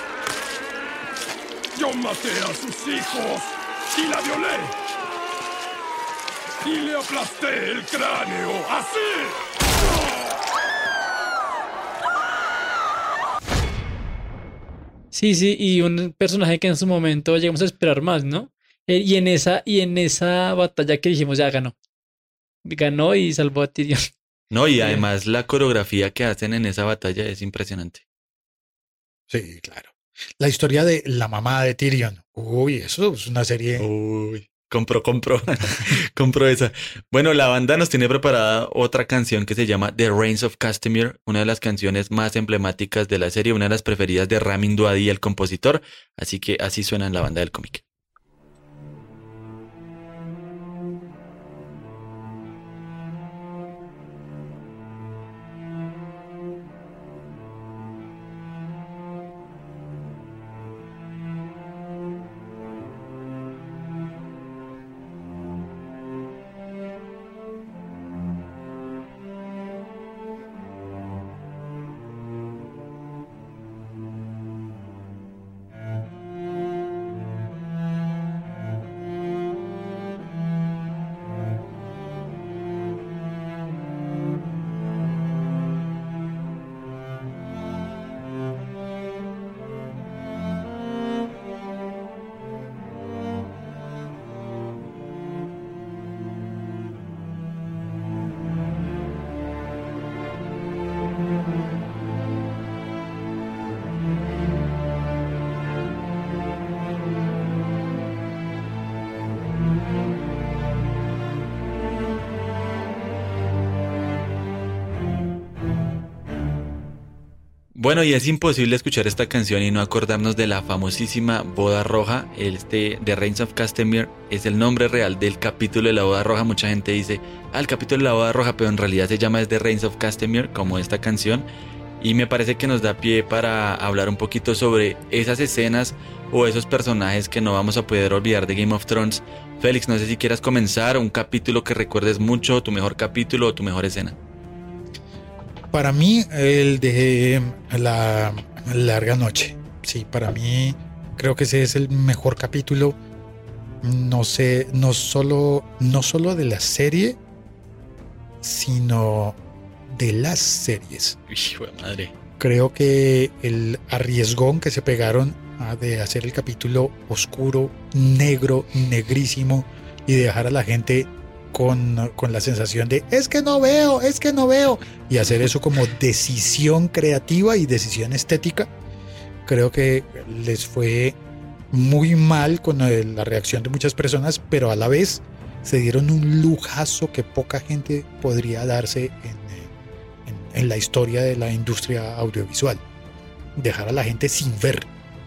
Yo maté a sus hijos y la violé. Y le aplasté el cráneo, así. Sí, y un personaje que en su momento llegamos a esperar más, ¿no? Y en esa batalla que dijimos, ya ganó. Ganó y salvó a Tyrion. No, y además la coreografía que hacen en esa batalla es impresionante. Sí, claro. La historia de la mamá de Tyrion. Uy, eso es una serie. Uy, compro compro esa. Bueno, la banda nos tiene preparada otra canción que se llama The Reigns of Castamere, una de las canciones más emblemáticas de la serie, una de las preferidas de Ramin Djawadi, el compositor, así que así suena en la banda del cómic. Bueno, y es imposible escuchar esta canción y no acordarnos de la famosísima Boda Roja. The Reigns of Castamere es el nombre real del capítulo de la Boda Roja. Mucha gente dice, el capítulo de la Boda Roja, pero en realidad se llama The Reigns of Castamere, como esta canción. Y me parece que nos da pie para hablar un poquito sobre esas escenas o esos personajes que no vamos a poder olvidar de Game of Thrones. Félix, no sé si quieras comenzar un capítulo que recuerdes mucho, tu mejor capítulo o tu mejor escena. Para mí, el de la larga noche. Sí, para mí creo que ese es el mejor capítulo. No solo de la serie, sino de las series. Hijo de madre. Creo que el arriesgón que se pegaron de hacer el capítulo oscuro, negro, negrísimo y dejar a la gente con la sensación de es que no veo, y hacer eso como decisión creativa y decisión estética, creo que les fue muy mal con la reacción de muchas personas, pero a la vez se dieron un lujazo que poca gente podría darse en la historia de la industria audiovisual. Dejar a la gente sin ver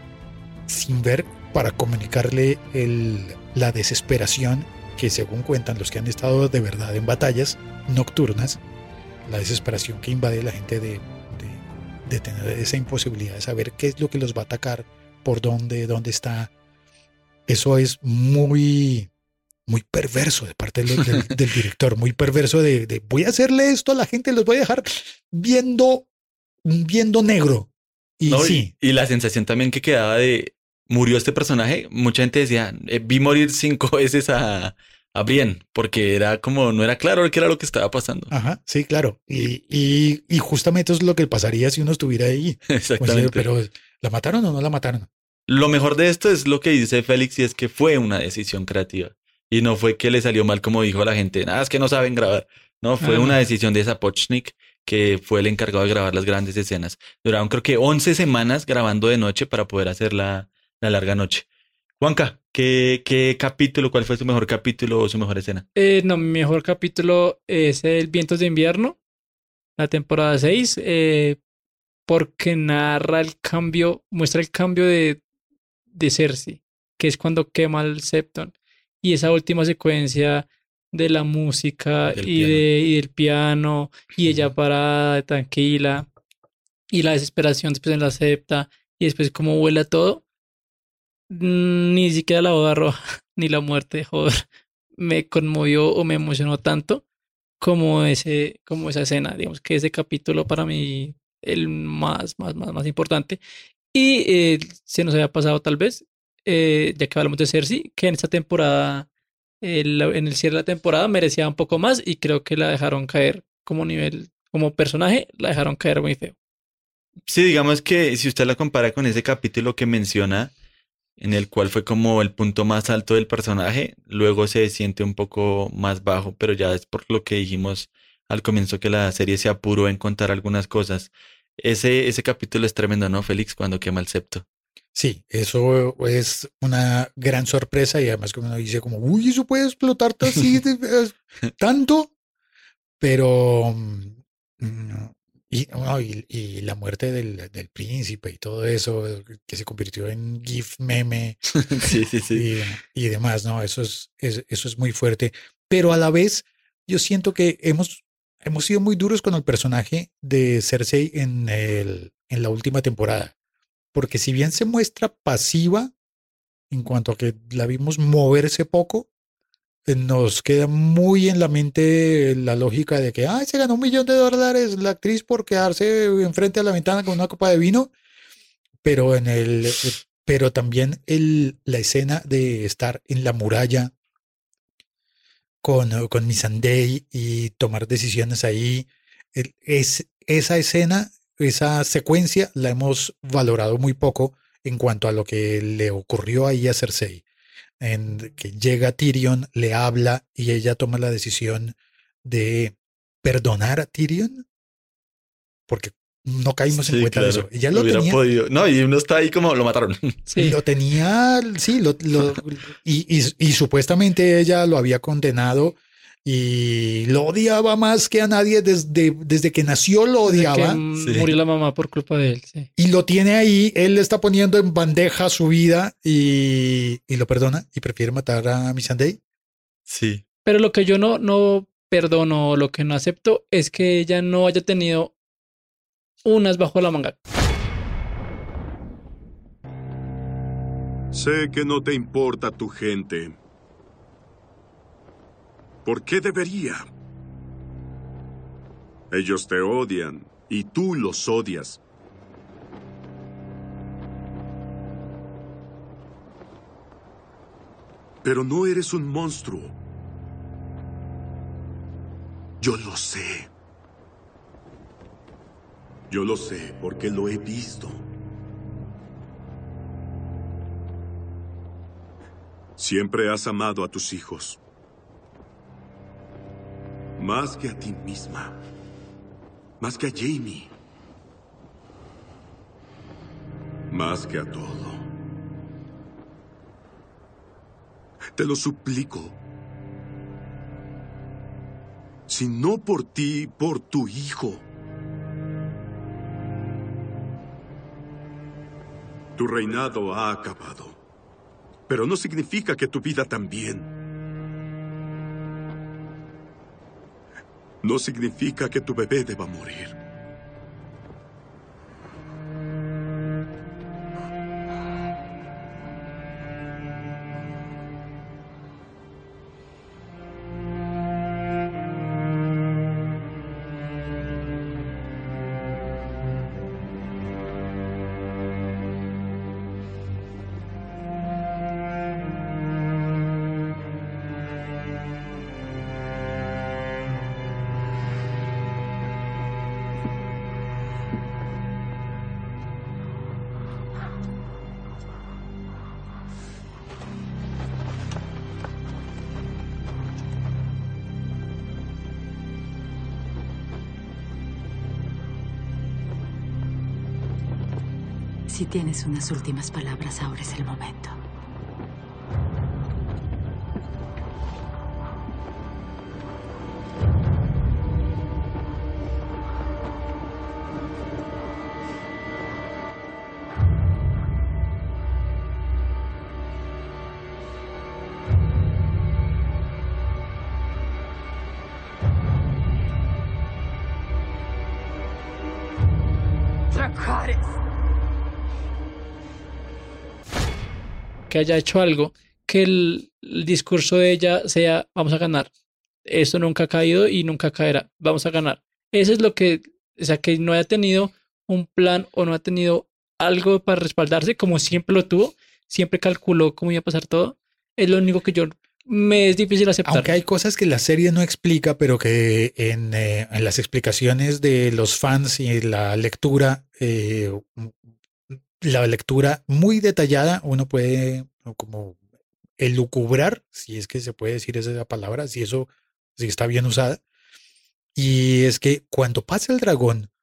para comunicarle la desesperación que, según cuentan los que han estado de verdad en batallas nocturnas, la desesperación que invade a la gente de tener esa imposibilidad de saber qué es lo que los va a atacar, por dónde está. Eso es muy, muy perverso de parte del director, muy perverso de voy a hacerle esto a la gente, los voy a dejar viendo negro. Y No, sí. y la sensación también que quedaba de murió este personaje, mucha gente decía, vi morir 5 veces a Brienne, porque era como, no era claro qué era lo que estaba pasando. Ajá, sí, claro. Y justamente eso es lo que pasaría si uno estuviera ahí. Exactamente. Pero, ¿la mataron o no la mataron? Lo mejor de esto es lo que dice Félix, y es que fue una decisión creativa. Y no fue que le salió mal como dijo la gente, nada, es que no saben grabar. No, fue una decisión de Sapochnik, que fue el encargado de grabar las grandes escenas. Duraron creo que 11 semanas grabando de noche para poder hacer la larga noche. Juanca, ¿qué capítulo, cuál fue su mejor capítulo o su mejor escena? No, mi mejor capítulo es el Vientos de Invierno, la temporada 6, porque narra el cambio, muestra el cambio de Cersei, que es cuando quema el Septon. Y esa última secuencia de la música y del piano, y ella parada, tranquila, y la desesperación después en la septa, y después cómo vuela todo. Ni siquiera la boda roja, ni la muerte de Hodor me conmovió o me emocionó tanto como esa escena. Digamos que ese capítulo para mí el más importante. Y se nos había pasado tal vez, ya que hablamos de Cersei, que en esta temporada, en el cierre de la temporada merecía un poco más, y creo que la dejaron caer como personaje, la dejaron caer muy feo. Sí, digamos que si usted la compara con ese capítulo que menciona, en el cual fue como el punto más alto del personaje, luego se siente un poco más bajo, pero ya es por lo que dijimos al comienzo, que la serie se apuró en contar algunas cosas. Ese capítulo es tremendo, ¿no, Félix? Cuando quema el septo. Sí, eso es una gran sorpresa, y además como uno dice como, uy, eso puede explotar así tanto, pero y la muerte del príncipe y todo eso, que se convirtió en GIF meme. Sí. Y demás, ¿no? Eso es muy fuerte, pero a la vez yo siento que hemos sido muy duros con el personaje de Cersei en la última temporada. Porque si bien se muestra pasiva en cuanto a que la vimos moverse poco, nos queda muy en la mente la lógica de que se ganó $1 millón la actriz por quedarse enfrente a la ventana con una copa de vino, pero pero también la escena de estar en la muralla con Missandei y tomar decisiones ahí, esa escena, esa secuencia la hemos valorado muy poco en cuanto a lo que le ocurrió ahí a Cersei, en que llega Tyrion, le habla y ella toma la decisión de perdonar a Tyrion, porque no caímos en cuenta de eso. Ella lo tenía. Podido. No, y uno está ahí como lo mataron. Sí. Lo tenía, sí, y supuestamente ella lo había condenado y lo odiaba más que a nadie desde que nació, lo odiaba. Murió la mamá por culpa de él, sí. Y lo tiene ahí, él le está poniendo en bandeja su vida y lo perdona y prefiere matar a Missandei. Sí. Pero lo que yo no perdono, lo que no acepto, es que ella no haya tenido unas bajo la manga. Sé que no te importa tu gente. ¿Por qué debería? Ellos te odian y tú los odias. Pero no eres un monstruo. Yo lo sé. Yo lo sé porque lo he visto. Siempre has amado a tus hijos. Más que a ti misma. Más que a Jaime. Más que a todo. Te lo suplico. Si no por ti, por tu hijo. Tu reinado ha acabado. Pero no significa que tu vida también. no significa que tu bebé deba morir. Si tienes unas últimas palabras, ahora es el momento. Dracarys. Que haya hecho algo, que el discurso de ella sea, vamos a ganar. Esto nunca ha caído y nunca caerá. Vamos a ganar. Eso es lo que, o sea, que no haya tenido un plan o no ha tenido algo para respaldarse, como siempre lo tuvo, siempre calculó cómo iba a pasar todo. Es lo único que me es difícil aceptar. Aunque hay cosas que la serie no explica, pero que en las explicaciones de los fans y la lectura muy detallada, uno puede como elucubrar, si es que se puede decir esa palabra, si está bien usada. Y es que cuando pasa el dragón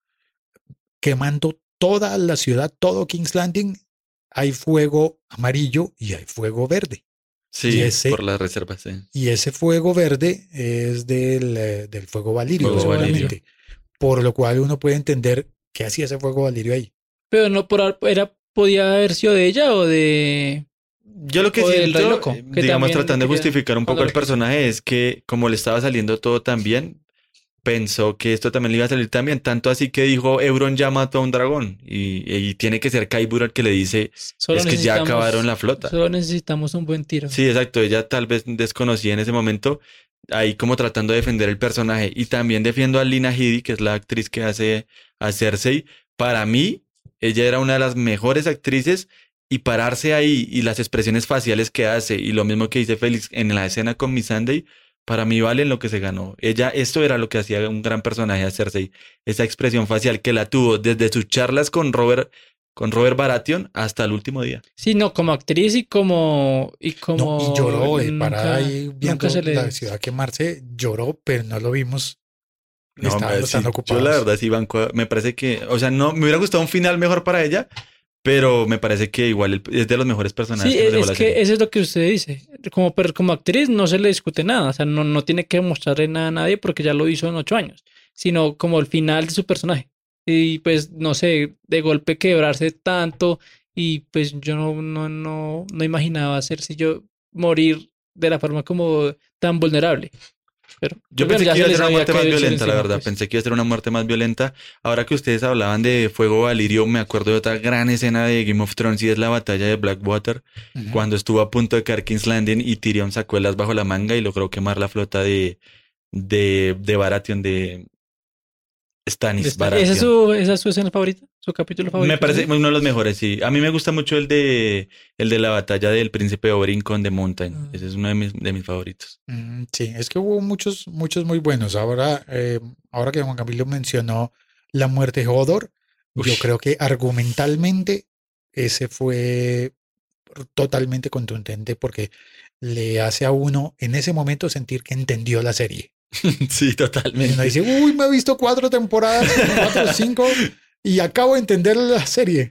quemando toda la ciudad, todo King's Landing, hay fuego amarillo y hay fuego verde. Sí, por las reservas, sí. Y ese fuego verde es del fuego valirio, seguramente. Por lo cual uno puede entender qué hacía ese fuego valirio ahí. Pero no podía haber sido de ella o de... Yo lo que siento, loco, que digamos, tratando de justificar un poco el personaje, es que como le estaba saliendo todo tan bien, pensó que esto también le iba a salir tan bien, tanto así que dijo, Euron ya mató a un dragón, y tiene que ser Qyburn el que le dice, es que ya acabaron la flota. Solo necesitamos un buen tiro. Sí, exacto, ella tal vez desconocía en ese momento, ahí como tratando de defender el personaje, y también defiendo a Lina Headey, que es la actriz que hace a Cersei. Para mí, ella era una de las mejores actrices, y pararse ahí y las expresiones faciales que hace y lo mismo que dice Félix en la escena con Missandei, para mí valen lo que se ganó. Esto era lo que hacía un gran personaje a Cersei, esa expresión facial que la tuvo desde sus charlas con Robert Baratheon hasta el último día. Sí, no, como actriz y como... No, y lloró, parada ahí viendo la ciudad quemarse, lloró, pero no lo vimos. No, estábamos tan ocupados. Yo la verdad sí banco, me parece que, o sea, no, me hubiera gustado un final mejor para ella, pero me parece que igual es de los mejores personajes. Sí, es que eso es lo que usted dice. Como actriz no se le discute nada. O sea, no tiene que mostrarle nada a nadie porque ya lo hizo en 8 años. Sino como el final de su personaje. Y pues, no sé, de golpe quebrarse tanto. Y pues yo no imaginaba hacerse yo morir de la forma como tan vulnerable. Pero, yo pensé que iba a ser una muerte más violenta, la verdad. Pensé que iba a ser una muerte más violenta. Ahora que ustedes hablaban de fuego valirio, me acuerdo de otra gran escena de Game of Thrones y es la batalla de Blackwater, cuando estuvo a punto de caer King's Landing y Tyrion sacó el as bajo la manga y logró quemar la flota de Baratheon, de Stannis Baratheon. ¿Esa es su escena favorita? ¿Su capítulo favorito? Me parece uno de los mejores, sí. A mí me gusta mucho el de la batalla del príncipe Oberyn con The Mountain. Ese es uno de mis favoritos. Sí, es que hubo muchos muy buenos. Ahora que Juan Camilo mencionó la muerte de Hodor, yo creo que argumentalmente ese fue totalmente contundente porque le hace a uno en ese momento sentir que entendió la serie. Sí, totalmente. Uno dice, me he visto 4 temporadas, 4 o 5 y acabo de entender la serie.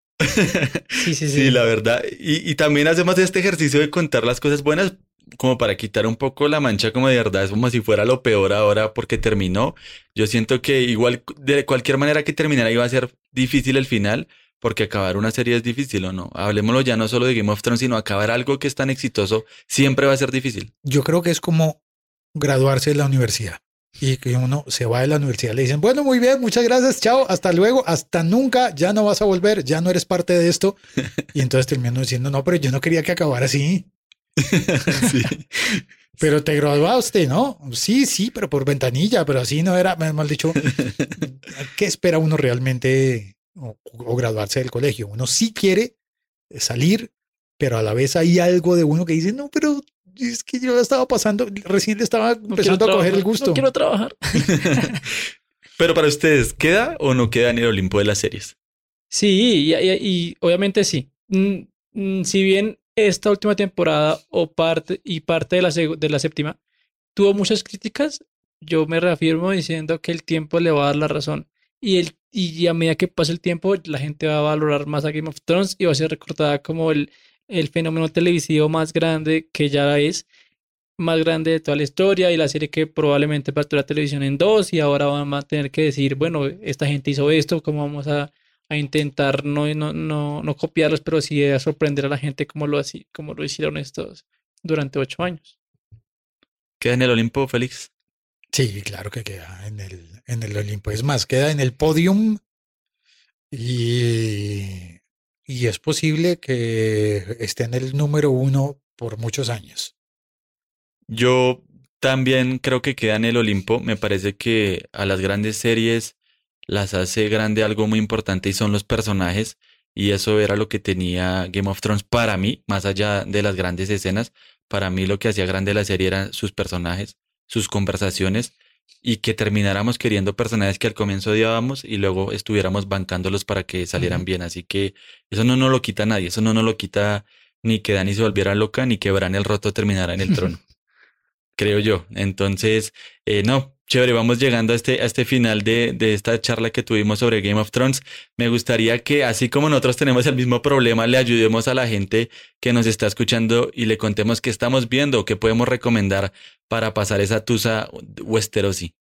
Sí, la verdad. Y también hacemos este ejercicio de contar las cosas buenas como para quitar un poco la mancha, como de verdad es como si fuera lo peor ahora porque terminó. Yo siento que igual de cualquier manera que terminara iba a ser difícil el final, porque acabar una serie es difícil, ¿o no? Hablemoslo ya no solo de Game of Thrones, sino acabar algo que es tan exitoso siempre va a ser difícil. Yo creo que es como graduarse de la universidad. y que uno se va de la universidad, le dicen, bueno, muy bien, muchas gracias, chao, hasta luego, hasta nunca, ya no vas a volver, ya no eres parte de esto. Y entonces termino diciendo, no, pero yo no quería que acabara así. Sí. Pero te graduaste, ¿no? Sí, sí, pero por ventanilla, pero así no era, mal dicho. ¿Qué espera uno realmente o graduarse del colegio? Uno sí quiere salir, pero a la vez hay algo de uno que dice, no, pero es que yo estaba pasando, recién le estaba empezando a coger el gusto. No quiero trabajar. Pero para ustedes, ¿queda o no queda en el Olimpo de las series? Sí, y obviamente sí. Si bien esta última temporada parte de de la séptima tuvo muchas críticas, yo me reafirmo diciendo que el tiempo le va a dar la razón. Y a medida que pase el tiempo, la gente va a valorar más a Game of Thrones y va a ser recordada como el fenómeno televisivo más grande que ya es, más grande de toda la historia, y la serie que probablemente partió la televisión en dos, y ahora van a tener que decir, bueno, esta gente hizo esto, ¿cómo vamos a intentar no copiarlos, pero sí a sorprender a la gente como lo hicieron estos durante 8 años? ¿Queda en el Olimpo, Félix? Sí, claro que queda en el Olimpo. Es más, queda en el podium y es posible que esté en el número 1 por muchos años. Yo también creo que queda en el Olimpo. Me parece que a las grandes series las hace grande algo muy importante y son los personajes. Y eso era lo que tenía Game of Thrones para mí, más allá de las grandes escenas. Para mí lo que hacía grande la serie eran sus personajes, sus conversaciones y que termináramos queriendo personajes que al comienzo odiábamos y luego estuviéramos bancándolos para que salieran bien. Así que eso no nos lo quita nadie, eso no nos lo quita ni que Dani se volviera loca ni que Bran el Roto terminara en el trono. Creo yo. Entonces, no, chévere, vamos llegando a este final de esta charla que tuvimos sobre Game of Thrones. Me gustaría que, así como nosotros tenemos el mismo problema, le ayudemos a la gente que nos está escuchando y le contemos qué estamos viendo, qué podemos recomendar para pasar esa tusa Westerosi.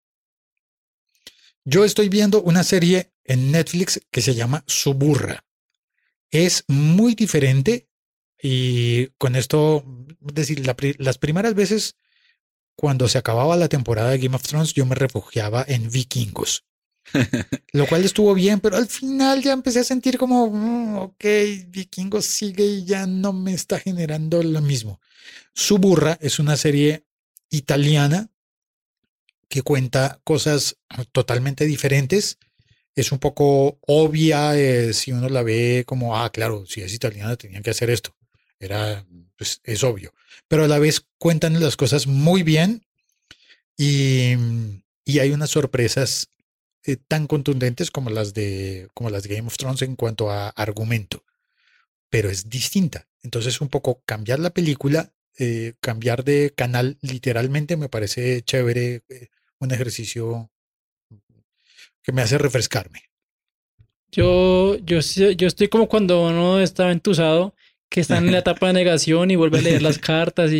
Yo estoy viendo una serie en Netflix que se llama Suburra. Es muy diferente y con esto, es decir, las primeras veces cuando se acababa la temporada de Game of Thrones, yo me refugiaba en Vikingos, lo cual estuvo bien, pero al final ya empecé a sentir como, ok, Vikingos sigue y ya no me está generando lo mismo. Suburra es una serie italiana que cuenta cosas totalmente diferentes. Es un poco obvia si uno la ve como, claro, si es italiana tenían que hacer esto. Pues, es obvio. Pero a la vez cuentan las cosas muy bien y hay unas sorpresas tan contundentes como las de Game of Thrones en cuanto a argumento. Pero es distinta. Entonces un poco cambiar la película, cambiar de canal literalmente me parece chévere, un ejercicio que me hace refrescarme. Yo estoy como cuando uno estaba entusado, que está en la etapa de negación y vuelve a leer las cartas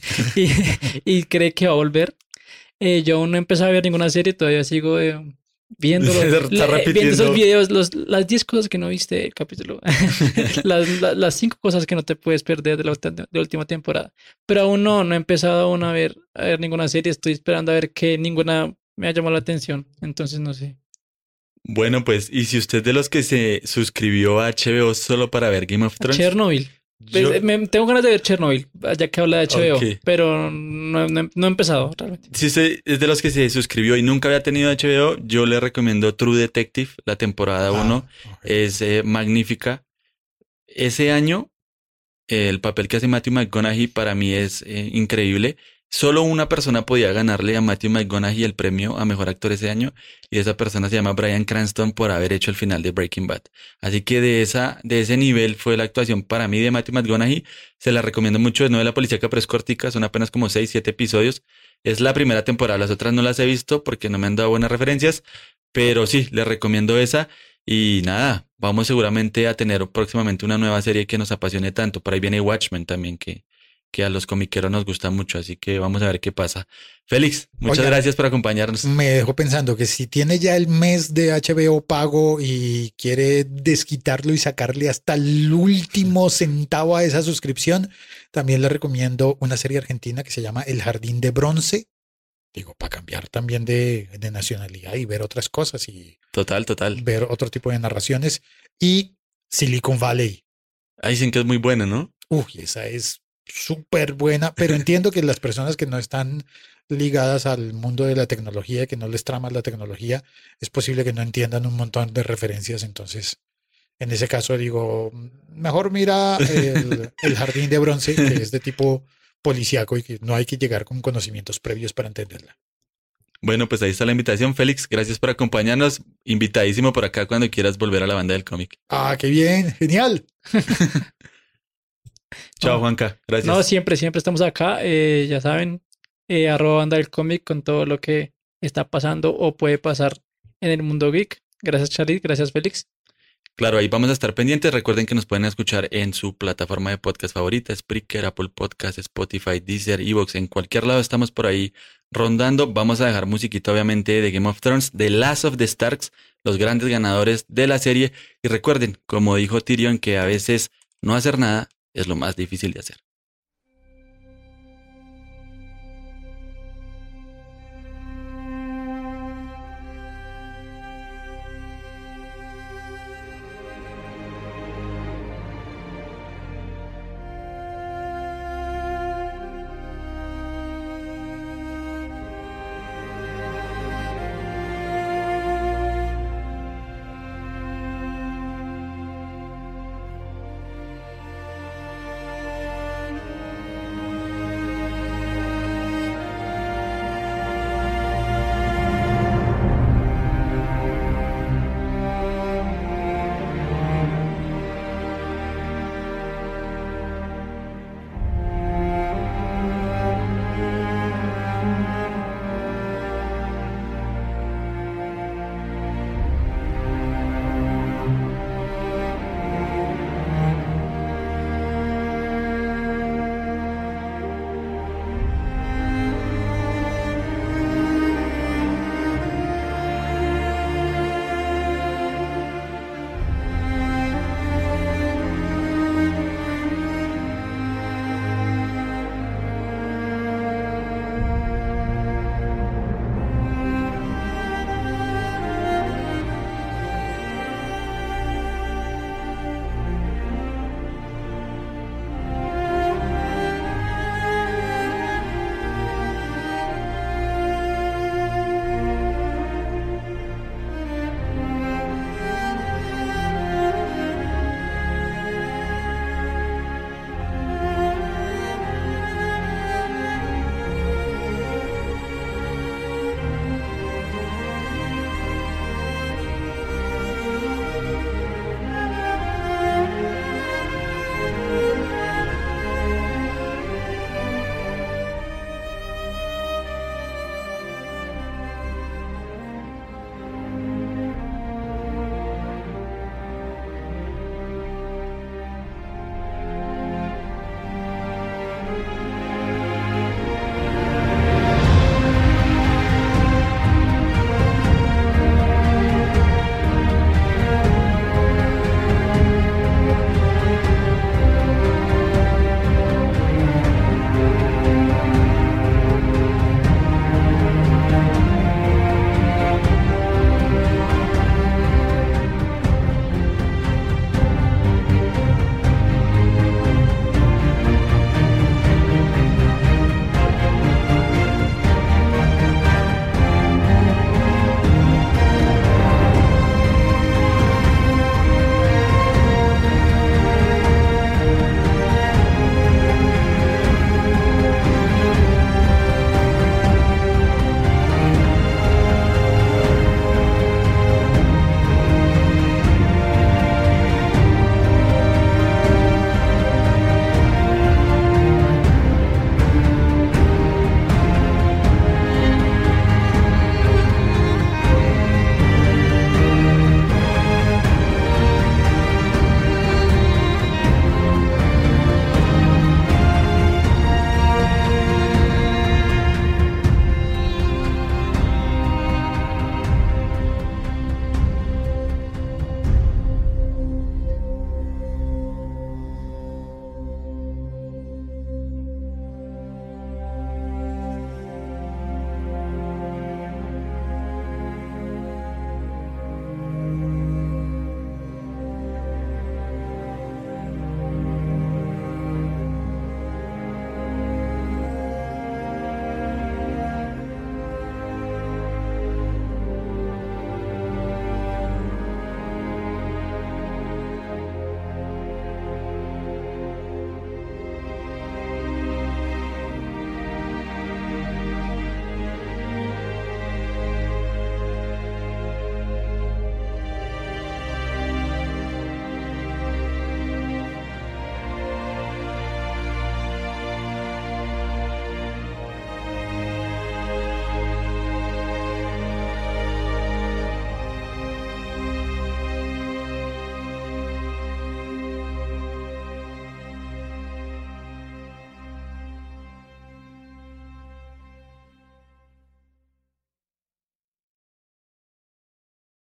y cree que va a volver. Yo aún no he empezado a ver ninguna serie, todavía sigo viendo esos videos, las 10 cosas que no viste del capítulo, las 5 cosas que no te puedes perder de la última temporada. Pero aún no he empezado aún a ver ninguna serie, estoy esperando a ver que ninguna me ha llamado la atención, entonces no sé. Bueno, pues, ¿y si usted de los que se suscribió a HBO solo para ver Game of Thrones? Chernobyl. Tengo ganas de ver Chernobyl, ya que habla de HBO, pero no he empezado realmente. Si usted es de los que se suscribió y nunca había tenido HBO, yo le recomiendo True Detective, la temporada 1. Es magnífica. Ese año, el papel que hace Matthew McConaughey para mí es increíble. Solo una persona podía ganarle a Matthew McConaughey el premio a mejor actor ese año, y esa persona se llama Bryan Cranston por haber hecho el final de Breaking Bad. Así que de ese nivel fue la actuación para mí de Matthew McConaughey. Se la recomiendo mucho. Es novela policíaca, pero es cortica, son apenas como 6-7 episodios. Es la primera temporada, las otras no las he visto porque no me han dado buenas referencias, pero sí, les recomiendo esa. Y nada, vamos seguramente a tener próximamente una nueva serie que nos apasione tanto. Por ahí viene Watchmen también, que a los comiqueros nos gusta mucho, así que vamos a ver qué pasa. Félix, muchas gracias por acompañarnos. Me dejó pensando que si tiene ya el mes de HBO pago y quiere desquitarlo y sacarle hasta el último centavo a esa suscripción, también le recomiendo una serie argentina que se llama El Jardín de Bronce. Digo, para cambiar también de nacionalidad y ver otras cosas y Total. ver otro tipo de narraciones. Y Silicon Valley. Ahí dicen que es muy buena, ¿no? Uy, esa es súper buena, pero entiendo que las personas que no están ligadas al mundo de la tecnología, que no les trama la tecnología, es posible que no entiendan un montón de referencias. Entonces, en ese caso digo, mejor mira el Jardín de Bronce, que es de tipo policíaco y que no hay que llegar con conocimientos previos para entenderla. Bueno, pues ahí está la invitación, Félix. Gracias por acompañarnos. Invitadísimo por acá cuando quieras volver a la banda del cómic. Ah, qué bien, genial. Chao, Juanca. Gracias. No, siempre estamos acá. Ya saben, @banda del cómic con todo lo que está pasando o puede pasar en el mundo geek. Gracias, Charlie. Gracias, Félix. Claro, ahí vamos a estar pendientes. Recuerden que nos pueden escuchar en su plataforma de podcast favorita, Spreaker, Apple Podcast, Spotify, Deezer, Evox. En cualquier lado estamos por ahí rondando. Vamos a dejar musiquita, obviamente, de Game of Thrones, The Last of the Starks, los grandes ganadores de la serie. Y recuerden, como dijo Tyrion, que a veces no hacer nada es lo más difícil de hacer.